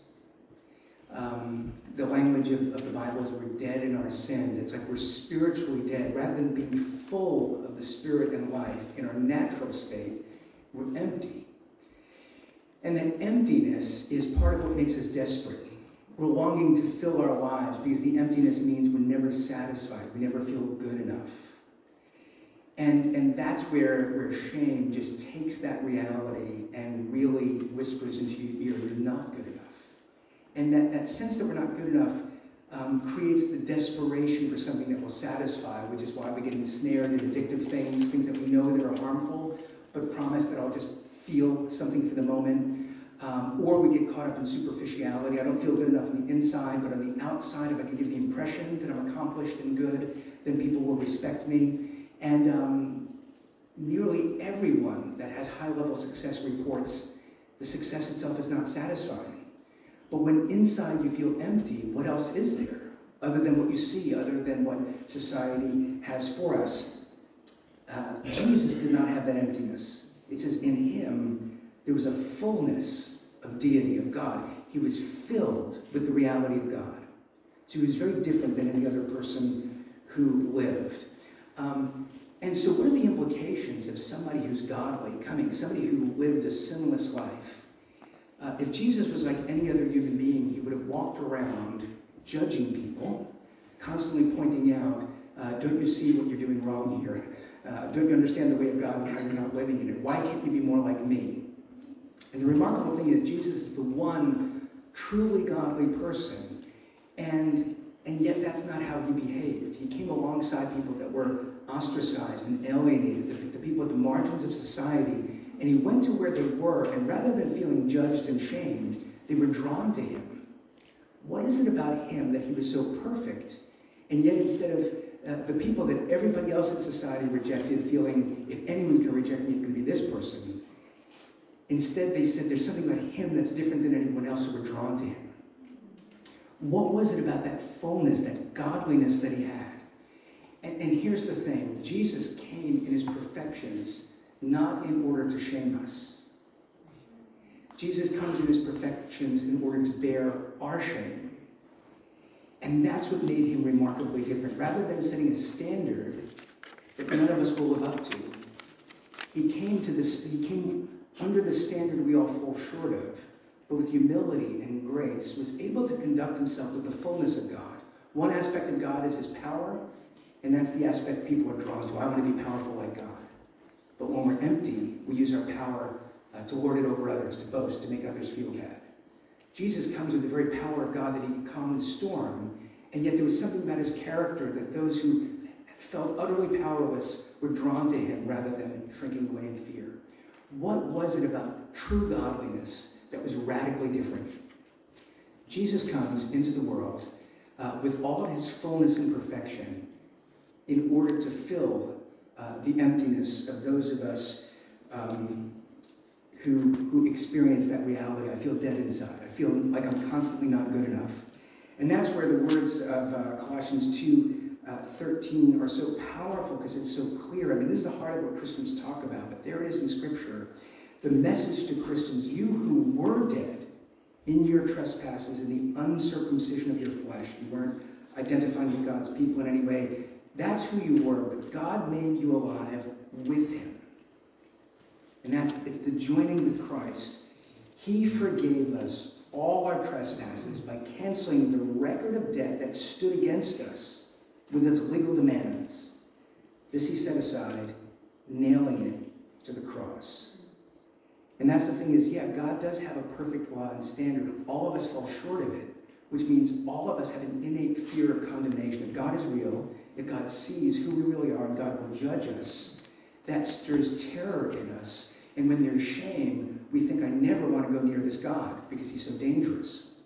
Um, the language of, of the Bible is we're dead in our sins. It's like we're spiritually dead. Rather than being full of the Spirit and life in our natural state, we're empty. And that emptiness is part of what makes us desperate. We're longing to fill our lives because the emptiness means we're never satisfied. We never feel good enough. And, and that's where, where shame just takes that reality and really whispers into your ear, you're not good enough. And that, that sense that we're not good enough um, creates the desperation for something that will satisfy, which is why we get ensnared in addictive things, things that we know that are harmful, but promise that I'll just feel something for the moment. Um, or we get caught up in superficiality. I don't feel good enough on the inside, but on the outside, if I can give the impression that I'm accomplished and good, then people will respect me. And um, nearly everyone that has high-level success reports the success itself is not satisfying. But when inside you feel empty, what else is there other than what you see, other than what society has for us? Uh, Jesus did not have that emptiness. It says in him there was a fullness of deity, of God. He was filled with the reality of God. So he was very different than any other person who lived. Um, and so what are the implications of somebody who's godly coming, somebody who lived a sinless life? Uh, if Jesus was like any other human being, he would have walked around judging people, constantly pointing out, uh, don't you see what you're doing wrong here? Uh, don't you understand the way of God and how you're not living in it? Why can't you be more like me? And the remarkable thing is Jesus is the one truly godly person, and and yet that's not how he behaved. He came alongside people that were ostracized and alienated, the, the people at the margins of society, and he went to where they were, and rather than feeling judged and shamed, they were drawn to him. What is it about him that he was so perfect, and yet instead of uh, the people that everybody else in society rejected, feeling if anyone's going to reject me, it's going to be this person, instead they said there's something about him that's different than anyone else, who were drawn to him. What was it about that fullness, that godliness that he had? And, and here's the thing. Jesus came in his perfections not in order to shame us. Jesus comes in his perfections in order to bear our shame. And that's what made him remarkably different. Rather than setting a standard that none of us will live up to, he came to this, he came under the standard we all fall short of, but with humility and grace, was able to conduct himself with the fullness of God. One aspect of God is his power, and that's the aspect people are drawn to. I want to be powerful like God. But when we're empty, we use our power uh, to lord it over others, to boast, to make others feel bad. Jesus comes with the very power of God that he can calm the storm, and yet there was something about his character that those who felt utterly powerless were drawn to him rather than shrinking away in fear. What was it about true godliness that was radically different? Jesus comes into the world uh, with all of his fullness and perfection in order to fill uh, the emptiness of those of us um, who, who experience that reality. I feel dead inside. I feel like I'm constantly not good enough. And that's where the words of uh, Colossians two thirteen are so powerful, because it's so clear. I mean, this is the heart of what Christians talk about, but there it is in Scripture. The message to Christians: you who were dead in your trespasses and the uncircumcision of your flesh, you weren't identifying with God's people in any way, that's who you were, but God made you alive with him. And that's, it's the joining with Christ. He forgave us all our trespasses by canceling the record of debt that stood against us with its legal demands. This he set aside, nailing it to the cross. And that's the thing is, yeah, God does have a perfect law and standard. All of us fall short of it, which means all of us have an innate fear of condemnation. That God is real, that God sees who we really are, and God will judge us. That stirs terror in us. And when there's shame, we think, I never want to go near this God because he's so dangerous.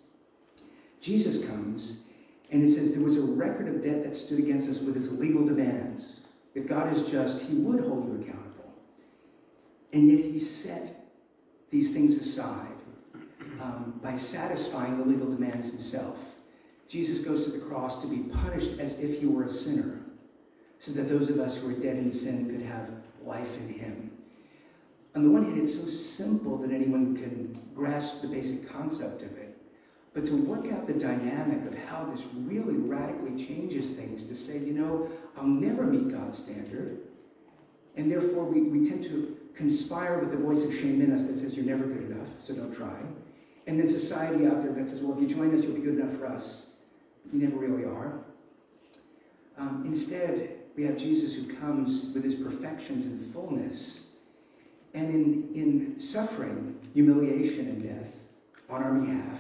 Jesus comes, and it says there was a record of debt that stood against us with his legal demands. If God is just, he would hold you accountable. And yet he set these things aside um, by satisfying the legal demands himself. Jesus goes to the cross to be punished as if he were a sinner, so that those of us who are dead in sin could have life in him. On the one hand, it's so simple that anyone can grasp the basic concept of it. But to work out the dynamic of how this really radically changes things, to say, you know, I'll never meet God's standard, and therefore we, we tend to conspire with the voice of shame in us that says, you're never good enough, so don't try. And then society out there that says, well, if you join us, you'll be good enough for us. You never really are. Um, instead, We have Jesus who comes with his perfections and fullness. And in, in suffering, humiliation, and death on our behalf,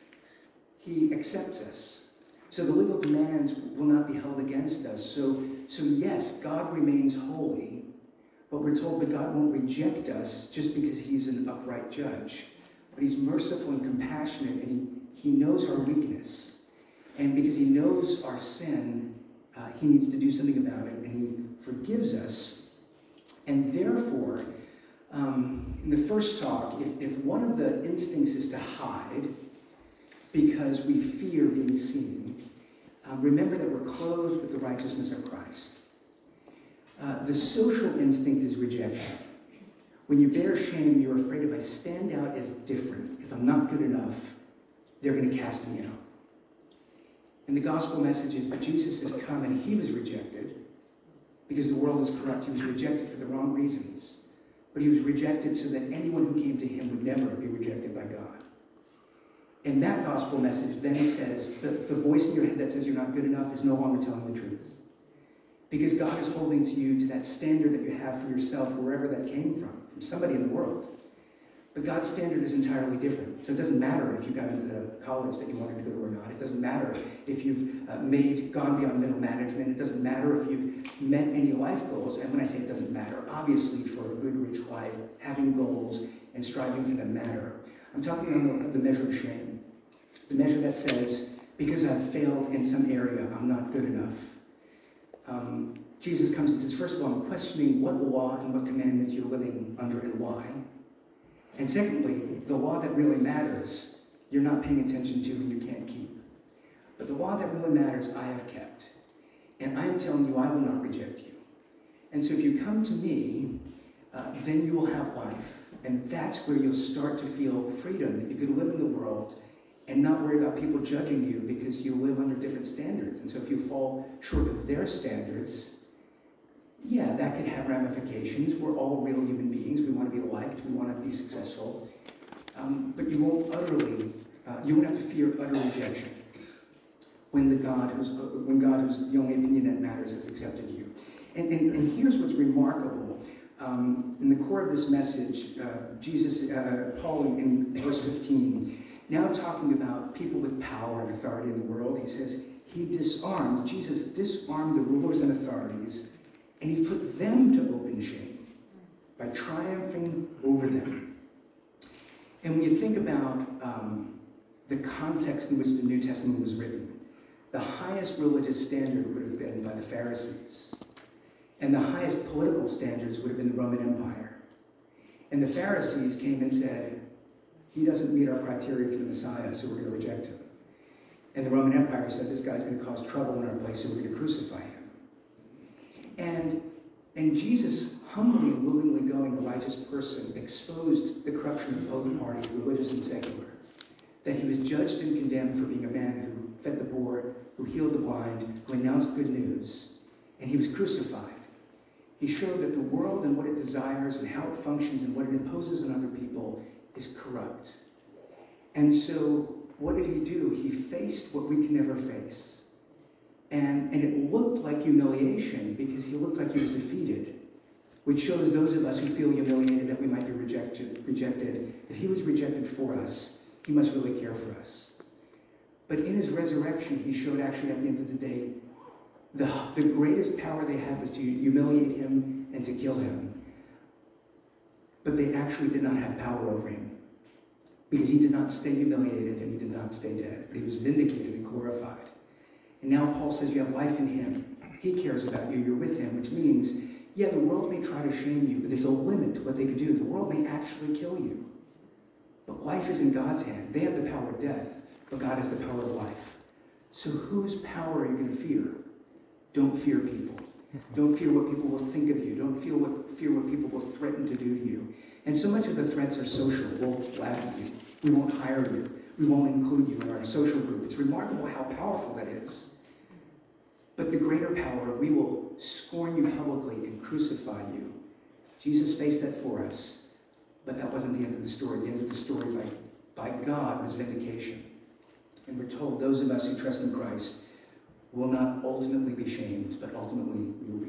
he accepts us. So the legal demands will not be held against us. So, so yes, God remains holy, but we're told that God won't reject us just because he's an upright judge. But he's merciful and compassionate, and he, he knows our weakness. And because he knows our sin, uh, he needs to do something about it, and he forgives us. And therefore, um, in the first talk, if, if one of the instincts is to hide because we fear being seen, um, remember that we're clothed with the righteousness of Christ. Uh, the social instinct is rejection. When you bear shame, you're afraid if I stand out as different, if I'm not good enough, they're going to cast me out. And the gospel message is, but Jesus has come and he was rejected because the world is corrupt. He was rejected for the wrong reasons. But he was rejected so that anyone who came to him would never be rejected by God. And that gospel message then says, the, the voice in your head that says you're not good enough is no longer telling the truth. Because God is holding to you to that standard that you have for yourself, wherever that came from, from somebody in the world. But God's standard is entirely different. So it doesn't matter if you got into the college that you wanted to go to or not. It doesn't matter if you've uh, made, gone beyond middle management. It doesn't matter if you've met any life goals. And when I say it doesn't matter, obviously for a good, rich life, having goals and striving for them matter. I'm talking about the, the measure of shame. The measure that says, because I've failed in some area, I'm not good enough. Um, Jesus comes and says, first of all, I'm questioning what law and what commandments you're living under and why. And secondly, the law that really matters, you're not paying attention to and you can't keep. But the law that really matters, I have kept. And I am telling you, I will not reject you. And so if you come to me, uh, then you will have life. And that's where you'll start to feel freedom, that you can live in the world and not worry about people judging you because you live under different standards. And so if you fall short of their standards, yeah, that could have ramifications. We're all real human beings. We want to be liked. We want to be successful. Um, but you won't utterly, uh, you won't have to fear utter rejection when the God who's, uh, when God who's the only opinion that matters has accepted you. And, and, and here's what's remarkable. Um, in the core of this message, uh, Jesus, uh, Paul in, in verse fifteen, now talking about people with power and authority in the world, he says, he disarmed, Jesus disarmed the rulers and authorities, and he put them to open shame by triumphing over them. And when you think about um, the context in which the New Testament was written, the highest religious standard would have been by the Pharisees. And the highest political standards would have been the Roman Empire. And the Pharisees came and said, he doesn't meet our criteria for the Messiah, so we're going to reject him. And the Roman Empire said, this guy's going to cause trouble in our place, so we're going to crucify him. And, and Jesus, humbly and willingly going, the righteous person, exposed the corruption of both parties, religious and secular. That he was judged and condemned for being a man who fed the poor, who healed the blind, who announced good news. And he was crucified. He showed that the world and what it desires and how it functions and what it imposes on other people is corrupt. And so, what did he do? He faced what we can never face. And, and it looked like humiliation because he looked like he was defeated, which shows those of us who feel humiliated that we might be rejected, rejected. If he was rejected for us, he must really care for us. But in his resurrection, he showed actually at the end of the day, the, the greatest power they had was to humiliate him and to kill him. But they actually did not have power over him because he did not stay humiliated and he did not stay dead. But he was vindicated and glorified. And now Paul says you have life in him. He cares about you. You're with him, which means, yeah, the world may try to shame you, but there's a limit to what they could do. The world may actually kill you. But life is in God's hand. They have the power of death, but God has the power of life. So whose power are you going to fear? Don't fear people. Don't fear what people will think of you. Don't feel what, fear what people will threaten to do to you. And so much of the threats are social. We'll laugh at you. We won't hire you. We won't include you in our social group. It's remarkable how powerful that is. But the greater power, we will scorn you publicly and crucify you. Jesus faced that for us. But that wasn't the end of the story. The end of the story by, by God was vindication. And we're told those of us who trust in Christ will not ultimately be shamed, but ultimately we will be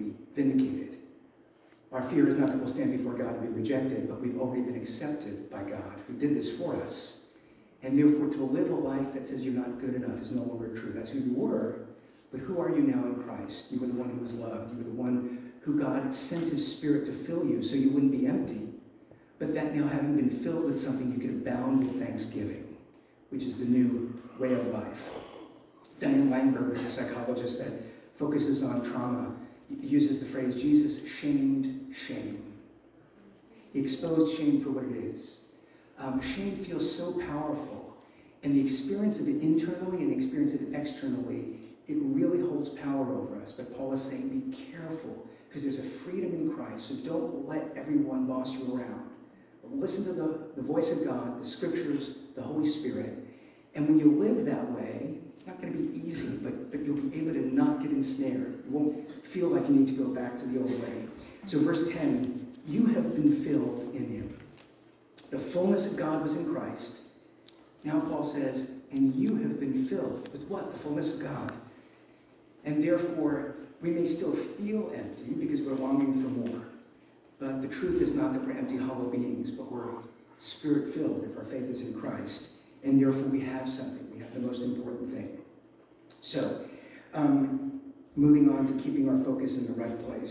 Our fear is not that we'll stand before God and be rejected, but we've already been accepted by God, who did this for us. And therefore, to live a life that says you're not good enough is no longer true. That's who you were, but who are you now in Christ? You were the one who was loved. You were the one who God sent his Spirit to fill you so you wouldn't be empty. But that now, having been filled with something, you could abound with thanksgiving, which is the new way of life. Diane Langberg, a psychologist that focuses on trauma, uses the phrase, Jesus shamed shame. He exposed shame for what it is. Um, shame feels so powerful, and the experience of it internally and the experience of it externally, it really holds power over us. But Paul is saying, be careful, because there's a freedom in Christ, so don't let everyone boss you around. But listen to the, the voice of God, the Scriptures, the Holy Spirit, and when you live that way, it's not going to be easy, but, but you'll be able to not get ensnared. You won't feel like you need to go back to the old way. So verse ten, you have been filled in him. The fullness of God was in Christ. Now Paul says, and you have been filled with what? The fullness of God. And therefore, we may still feel empty because we're longing for more. But the truth is not that we're empty, hollow beings, but we're Spirit-filled if our faith is in Christ. And therefore, we have something. We have the most important thing. So, um, moving on to keeping our focus in the right place.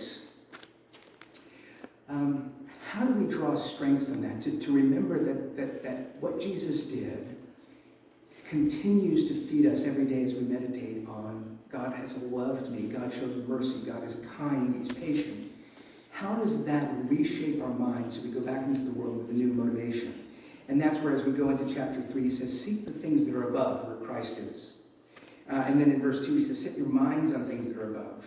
Um, how do we draw strength from that? To, to remember that, that, that what Jesus did continues to feed us every day as we meditate on God has loved me, God shows mercy, God is kind, he's patient. How does that reshape our minds so we go back into the world with a new motivation? And that's where, as we go into chapter three, he says, seek the things that are above, where Christ is. Uh, and then in verse two, he says, set your minds on things that are above.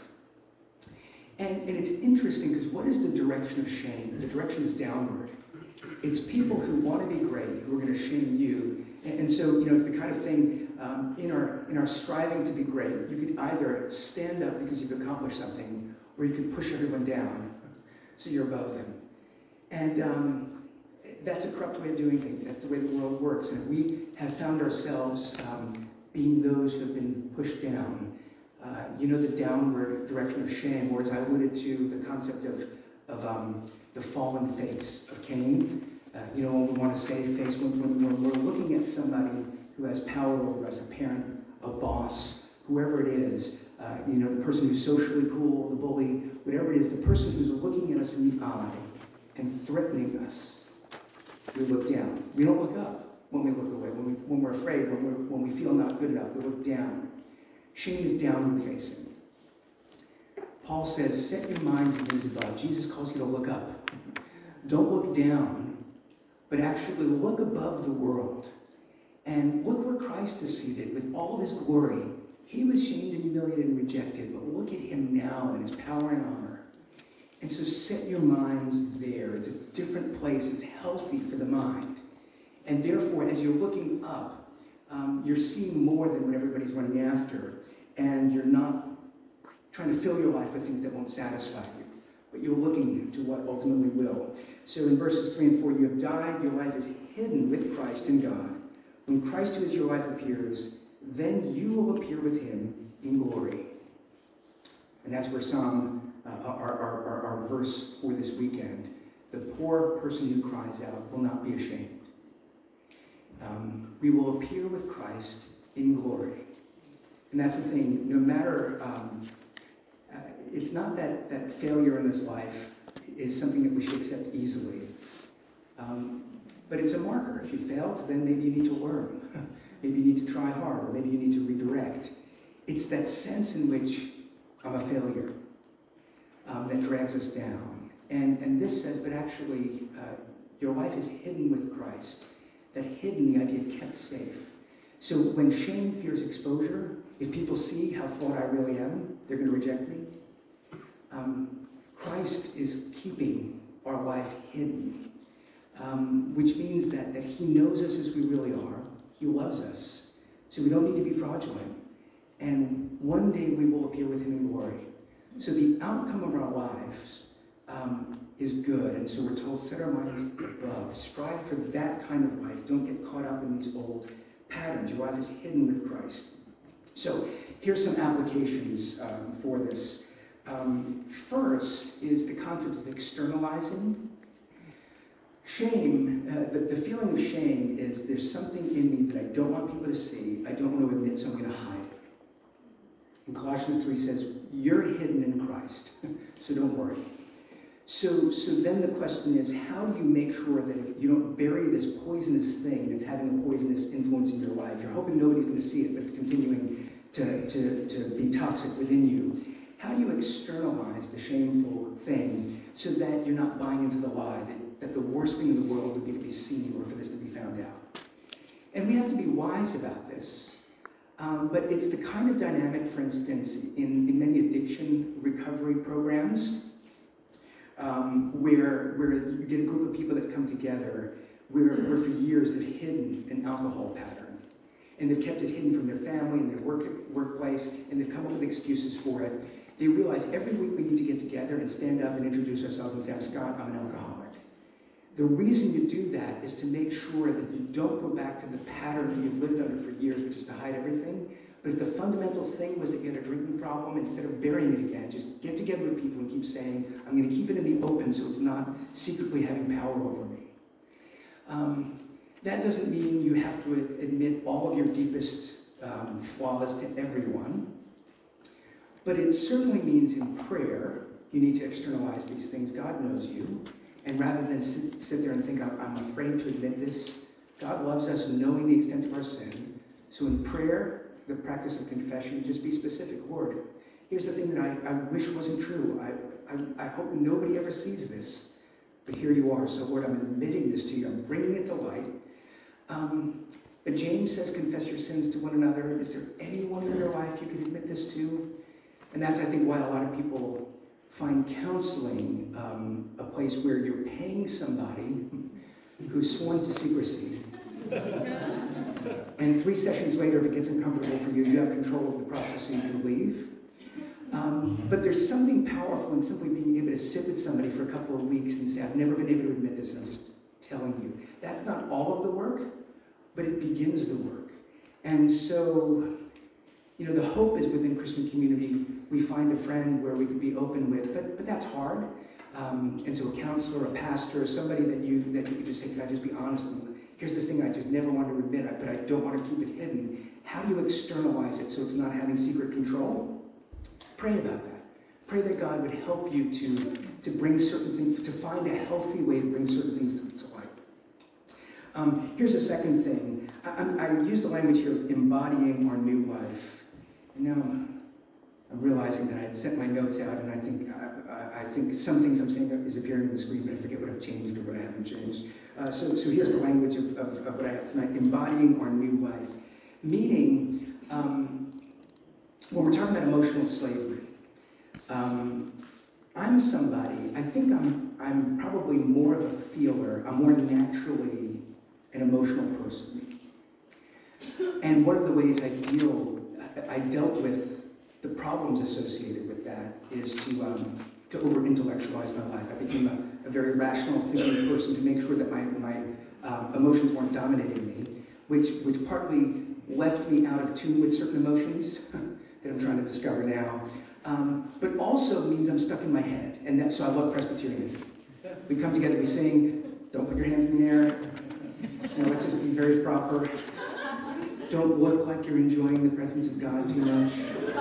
And, and it's interesting, because what is the direction of shame? The direction is downward. It's people who want to be great, who are going to shame you. And, and so, you know, it's the kind of thing, um, in our in our striving to be great, you could either stand up because you've accomplished something, or you could push everyone down so you're above them. And um, that's a corrupt way of doing things. That's the way the world works. And we have found ourselves um, being those who have been pushed down. Uh, you know, the downward direction of shame, or as I alluded to, the concept of, of um, the fallen face of Cain. Uh, you know, when we want to save face, when, when, when we're looking at somebody who has power over us, a parent, a boss, whoever it is, uh, you know, the person who's socially cool, the bully, whatever it is, the person who's looking at us in the eye and threatening us, we look down. We don't look up when we look away. When, we, when we're afraid, when, we're, when we feel not good enough, we look down. Shame is downward facing. Paul says, set your minds on things above. Jesus calls you to look up. Don't look down, but actually look above the world. And look where Christ is seated with all of his glory. He was shamed and humiliated and rejected, but look at him now in his power and honor. And so set your minds there. It's a different place. It's healthy for the mind. And therefore, as you're looking up, um, you're seeing more than what everybody's running after. And you're not trying to fill your life with things that won't satisfy you, but you're looking to what ultimately will. So in verses three and four, you have died, your life is hidden with Christ in God. When Christ, who is your life, appears, then you will appear with him in glory. And that's where Psalm, uh, our, our, our, our verse for this weekend, the poor person who cries out will not be ashamed. Um, we will appear with Christ in glory. And that's the thing, no matter, um, uh, it's not that, that failure in this life is something that we should accept easily. Um, but it's a marker. If you failed, then maybe you need to learn. Maybe you need to try hard, or maybe you need to redirect. It's that sense in which I'm a failure um, that drags us down. And, and this says, but actually, uh, your life is hidden with Christ. That hidden, the idea kept safe. So when shame fears exposure, if people see how flawed I really am, they're going to reject me. Um, Christ is keeping our life hidden, um, which means that, that he knows us as we really are. He loves us. So we don't need to be fraudulent. And one day we will appear with him in glory. So the outcome of our lives um, is good. And so we're told, set our minds above. Strive for that kind of life. Don't get caught up in these old patterns. Your life is hidden with Christ. So here's some applications um, for this. Um, first is the the concept of externalizing. Shame, uh, the, the feeling of shame is there's something in me that I don't want people to see, I don't want to admit, so I'm going to hide it. And Colossians three says, you're hidden in Christ, so don't worry. So, so then the question is, how do you make sure that if you don't bury this poisonous thing that's having a poisonous influence in your life? You're hoping nobody's going to see it, but it's continuing to, to, to be toxic within you. How do you externalize the shameful thing so that you're not buying into the lie that, that the worst thing in the world would be to be seen or for this to be found out? And we have to be wise about this. Um, but it's the kind of dynamic, for instance, in, in many addiction recovery programs, Um, where, where you get a group of people that come together where, where for years they've hidden an alcohol pattern. And they've kept it hidden from their family and their work, workplace, and they've come up with excuses for it. They realize every week we need to get together and stand up and introduce ourselves and say, I'm Scott, I'm an alcoholic. The reason you do that is to make sure that you don't go back to the pattern that you've lived under for years, which is to hide everything. But if the fundamental thing was that you had a drinking problem, instead of burying it again, just get together with people and keep saying, I'm going to keep it in the open so it's not secretly having power over me. Um, that doesn't mean you have to admit all of your deepest um, flaws to everyone. But it certainly means in prayer, you need to externalize these things. God knows you. And rather than sit, sit there and think, I'm, I'm afraid to admit this, God loves us knowing the extent of our sin. So in prayer, the practice of confession, just be specific. Lord, here's the thing that I, I wish wasn't true. I, I, I hope nobody ever sees this, but here you are. So Lord, I'm admitting this to you. I'm bringing it to light. Um, but James says, confess your sins to one another. Is there anyone in your life you can admit this to? And that's, I think, why a lot of people find counseling um, a place where you're paying somebody who's sworn to secrecy. And three sessions later, if it gets uncomfortable for you, you have control of the process so you can leave. Um, but there's something powerful in simply being able to sit with somebody for a couple of weeks and say, I've never been able to admit this, and I'm just telling you. That's not all of the work, but it begins the work. And so, you know, the hope is within Christian community, we find a friend where we can be open with, but, but that's hard. Um, and so a counselor, a pastor, somebody that you that you could just say, can I just be honest? And here's this thing I just never want to admit, but I don't want to keep it hidden. How do you externalize it so it's not having secret control? Pray about that. Pray that God would help you to, to bring certain things, to find a healthy way to bring certain things to light. Um, here's a second thing. I, I, I use the language here of embodying our new life. And now I'm realizing that I had sent my notes out, and I think I, I think some things I'm saying is appearing on the screen, but I forget what I've changed or what I haven't changed. Uh, so, so here's the language of, of, of what I have tonight: embodying our new life. Meaning, um, when we're talking about emotional slavery, um, I'm somebody. I think I'm I'm probably more of a feeler. I'm more naturally an emotional person. And one of the ways I deal, I, I dealt with the problems associated with that is to um, to over-intellectualize my life. I became a, a very rational, thinking person to make sure that my my um, emotions weren't dominating me, which which partly left me out of tune with certain emotions that I'm trying to discover now, um, but also means I'm stuck in my head. And that, so I love Presbyterianism. We come together, we sing, don't put your hands in the air, you know, let's just be very proper. Don't look like you're enjoying the presence of God too much.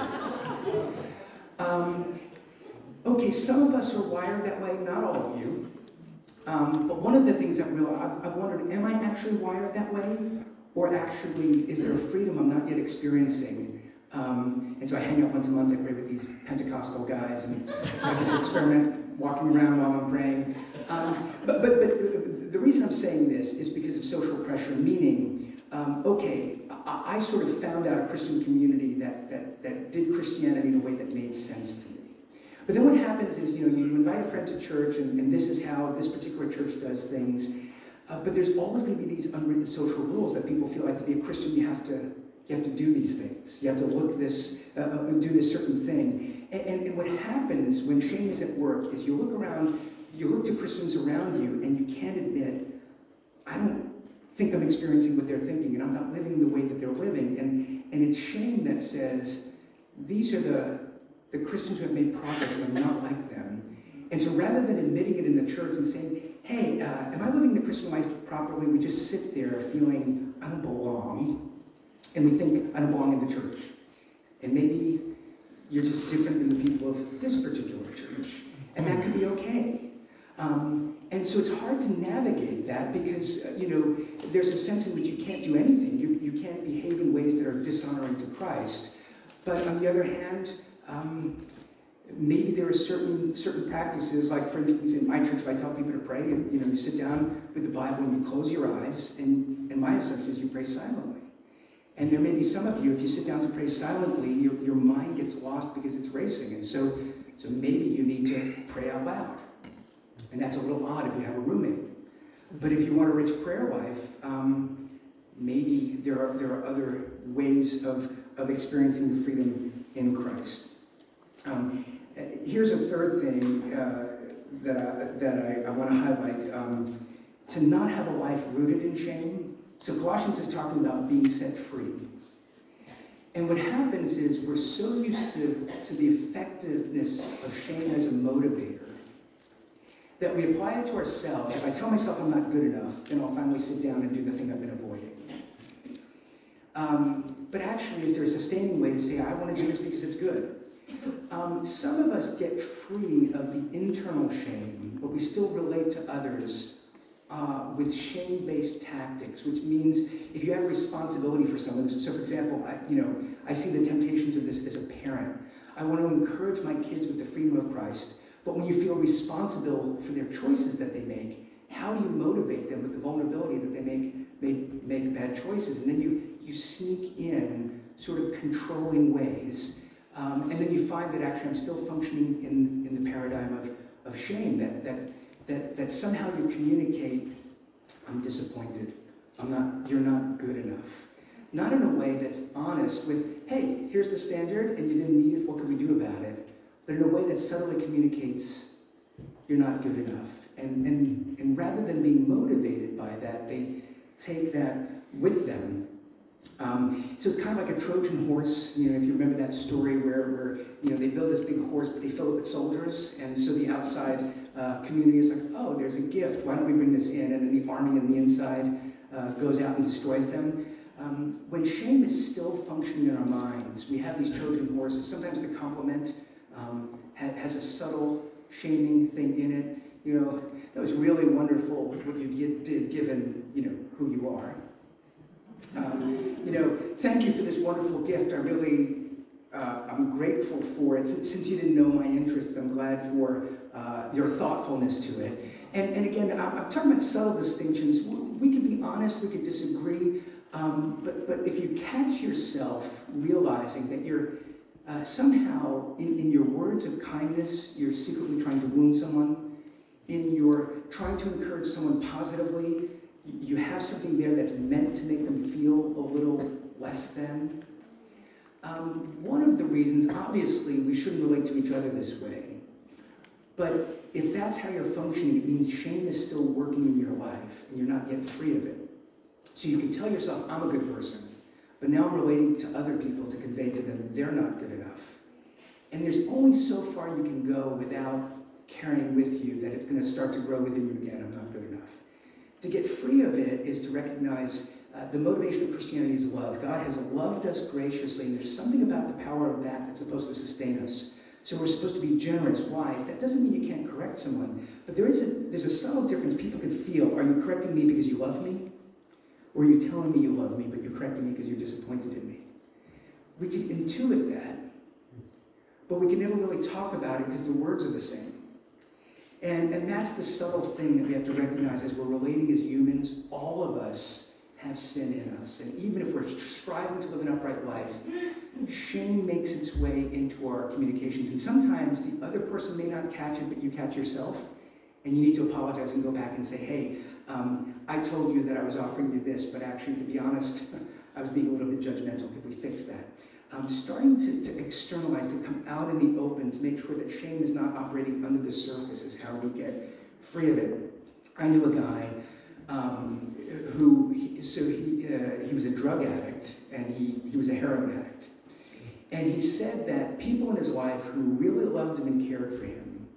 Um, okay, some of us are wired that way, not all of you. Um, but one of the things that real, I've, I've wondered, am I actually wired that way? Or actually, is there a freedom I'm not yet experiencing? Um, and so I hang out once a month, I pray with these Pentecostal guys, and I get to experiment walking around while I'm praying. Um, but, but, but the reason I'm saying this is because of social pressure, meaning, um, okay, I, I sort of found out a Christian community that, that, that did Christianity in a way that made sense to me. But then what happens is, you know, you invite a friend to church, and, and this is how this particular church does things. Uh, but there's always going to be these unwritten social rules that people feel like to be a Christian, you have to you have to do these things. You have to look this, uh, do this certain thing. And, and, and what happens when shame is at work is you look around, you look to Christians around you, and you can't admit, I don't think I'm experiencing what they're thinking, and I'm not living the way that they're living. And, and it's shame that says, these are the, the Christians who have made progress, and I'm not like them. And so rather than admitting it in the church and saying, hey, uh, am I living the Christian life properly? We just sit there feeling I don't belong. And we think I don't belong in the church. And maybe you're just different than the people of this particular church. And that could be okay. Um, and so it's hard to navigate that because, uh, you know, there's a sense in which you can't do anything. You, you can't behave in ways that are dishonoring to Christ. But on the other hand, um, maybe there are certain certain practices, like for instance in my church, if I tell people to pray, and, you know, you sit down with the Bible and you close your eyes, and, and my assumption is you pray silently. And there may be some of you, if you sit down to pray silently, your, your mind gets lost because it's racing. And so, so maybe you need to pray out loud. And that's a little odd if you have a roommate. But if you want a rich prayer life, um, maybe there are there are other ways of, of experiencing freedom in Christ. Um, here's a third thing uh, that I, that I, I want to highlight. Um, to not have a life rooted in shame. So Colossians is talking about being set free. And what happens is we're so used to, to the effectiveness of shame as a motivator that we apply it to ourselves. If I tell myself I'm not good enough, then I'll finally sit down and do the thing I've been avoiding. Um, but actually, is there a sustaining way to say, I want to do this because it's good? Um, some of us get free of the internal shame, but we still relate to others Uh, with shame-based tactics, which means if you have responsibility for someone, so for example, I, you know, I see the temptations of this as a parent. I want to encourage my kids with the freedom of Christ, but when you feel responsible for their choices that they make, how do you motivate them with the vulnerability that they make make, make bad choices? And then you, you sneak in sort of controlling ways, um, and then you find that actually I'm still functioning in, in the paradigm of, of shame, that that That, that somehow you communicate, I'm disappointed, I'm not, you're not good enough. Not in a way that's honest with, hey, here's the standard and you didn't meet it, what can we do about it? But in a way that subtly communicates, you're not good enough. And, and, and rather than being motivated by that, they take that with them. Um, so it's kind of like a Trojan horse. You know, if you remember that story where, where you know they build this big horse, but they fill it with soldiers, and so the outside uh, community is like, oh, there's a gift. Why don't we bring this in? And then the army on the inside uh, goes out and destroys them. Um, when shame is still functioning in our minds, we have these Trojan horses. Sometimes the compliment um, ha- has a subtle shaming thing in it. You know, that was really wonderful what you did, given you know who you are. Um, you know, thank you for this wonderful gift. I really, uh, I'm grateful for it. Since, since you didn't know my interests, I'm glad for uh, your thoughtfulness to it. And, and again, I'm, I'm talking about subtle distinctions. We could be honest, we could disagree, um, but, but if you catch yourself realizing that you're uh, somehow, in, in your words of kindness, you're secretly trying to wound someone, in your trying to encourage someone positively, you have something there that's meant to make them feel a little less than. Um, one of the reasons, obviously, we shouldn't relate to each other this way. But if that's how you're functioning, it means shame is still working in your life, and you're not yet free of it. So you can tell yourself, I'm a good person, but now I'm relating to other people to convey to them they're not good enough. And there's only so far you can go without carrying with you that it's going to start to grow within you again, I'm not good enough. To get free of it is to recognize uh, the motivation of Christianity is love. God has loved us graciously, and there's something about the power of that that's supposed to sustain us. So we're supposed to be generous, wise. That doesn't mean you can't correct someone, but there is a, there's a subtle difference people can feel. Are you correcting me because you love me? Or are you telling me you love me, but you're correcting me because you're disappointed in me? We can intuit that, but we can never really talk about it because the words are the same. And, and that's the subtle thing that we have to recognize as we're relating as humans. All of us have sin in us. And even if we're striving to live an upright life, shame makes its way into our communications. And sometimes the other person may not catch it, but you catch yourself. And you need to apologize and go back and say, hey, um, I told you that I was offering you this, but actually, to be honest, I was being a little bit judgmental. Could we fix that? Um, starting to, to externalize, to come out in the open, to make sure that shame is not operating under the surface is how we get free of it. I knew a guy um, who, he, so he, uh, he was a drug addict, and he, he was a heroin addict. And he said that people in his life who really loved him and cared for him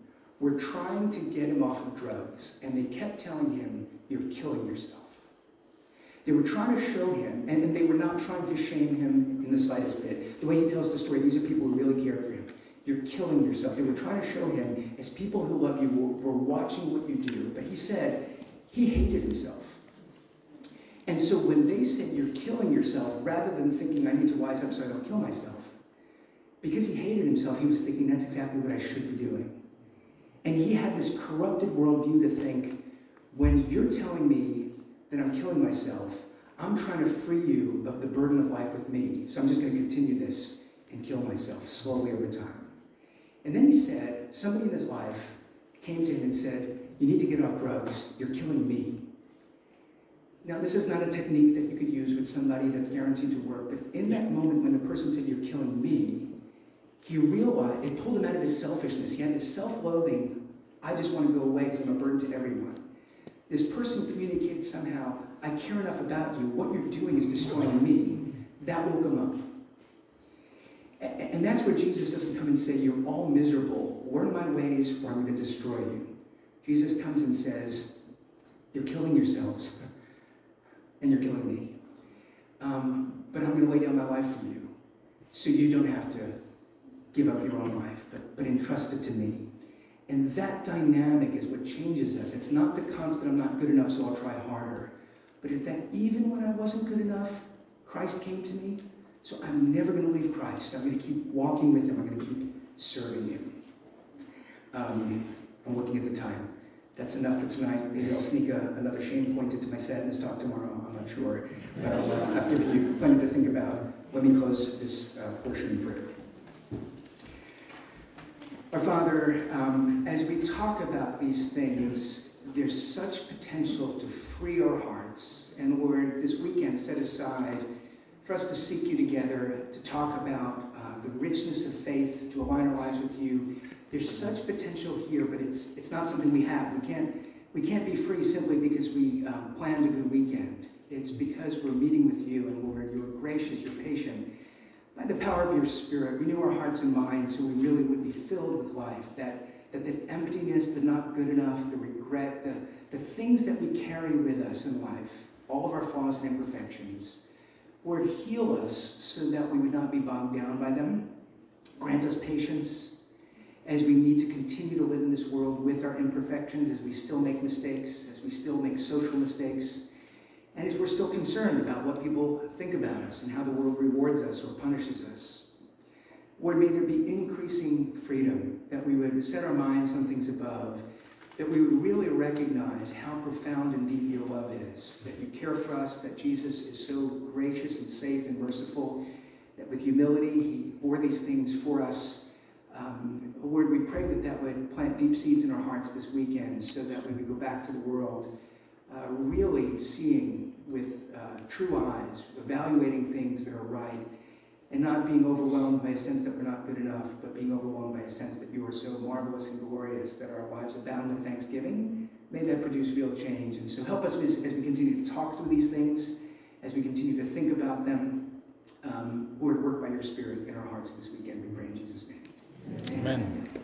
were trying to get him off of drugs, and they kept telling him, "You're killing yourself." They were trying to show him, and, and they were not trying to shame him in the slightest bit. The way he tells the story, these are people who really care for him. You're killing yourself. They were trying to show him, as people who love you were, were watching what you do. But he said he hated himself. And so when they said, "You're killing yourself," rather than thinking, "I need to wise up so I don't kill myself," because he hated himself, he was thinking, "That's exactly what I should be doing." And he had this corrupted worldview to think, when you're telling me that I'm killing myself, I'm trying to free you of the burden of life with me. So I'm just going to continue this and kill myself slowly over time. And then he said, somebody in his life came to him and said, "You need to get off drugs. You're killing me." Now, this is not a technique that you could use with somebody that's guaranteed to work. But in that moment when the person said, "You're killing me," he realized, it pulled him out of his selfishness. He had this self-loathing, "I just want to go away because I'm a burden to everyone." This person communicated somehow, "I care enough about you. What you're doing is destroying me." That woke him up. And that's where Jesus doesn't come and say, "You're all miserable. Learn my ways or I'm going to destroy you." Jesus comes and says, "You're killing yourselves and you're killing me. Um, but I'm going to lay down my life for you so you don't have to give up your own life, but, but entrust it to me." And that dynamic is what changes us. It's not the constant, "I'm not good enough, so I'll try harder." But it's that even when I wasn't good enough, Christ came to me. So I'm never going to leave Christ. I'm going to keep walking with him. I'm going to keep serving him. Um, I'm looking at the time. That's enough for tonight. Maybe I'll sneak a, another shame point into my sadness talk tomorrow. I'm not sure. But I'll, uh, I've given you plenty to think about. Let me close this uh, portion in prayer. Our Father, um, as we talk about these things, there's such potential to free our hearts. And Lord, this weekend set aside for us to seek you together, to talk about uh, the richness of faith, to align our lives with you. There's such potential here, but it's it's not something we have. We can't we can't be free simply because we um, planned a good weekend. It's because we're meeting with you, and Lord, you're gracious, you're patient. By the power of your Spirit, renew our hearts and minds so we really would be filled with life. That that the emptiness, the not good enough, the regret, the, the things that we carry with us in life, all of our flaws and imperfections, Lord, heal us so that we would not be bogged down by them. Grant us patience as we need to continue to live in this world with our imperfections, as we still make mistakes, as we still make social mistakes, and as we're still concerned about what people think about us and how the world rewards us or punishes us. Lord, may there be increasing freedom, that we would set our minds on things above, that we would really recognize how profound and deep your love is, that you care for us, that Jesus is so gracious and safe and merciful, that with humility he bore these things for us. Um, Lord, we pray that that would plant deep seeds in our hearts this weekend so that we would go back to the world uh, really seeing with uh, true eyes, evaluating things that are right, and not being overwhelmed by a sense that we're not good enough, but being overwhelmed by a sense that you are so marvelous and glorious that our lives abound with thanksgiving. May that produce real change. And so help us as, as we continue to talk through these things, as we continue to think about them. Um, Lord, work by your Spirit in our hearts this weekend, we pray in Jesus' name. Amen. Amen.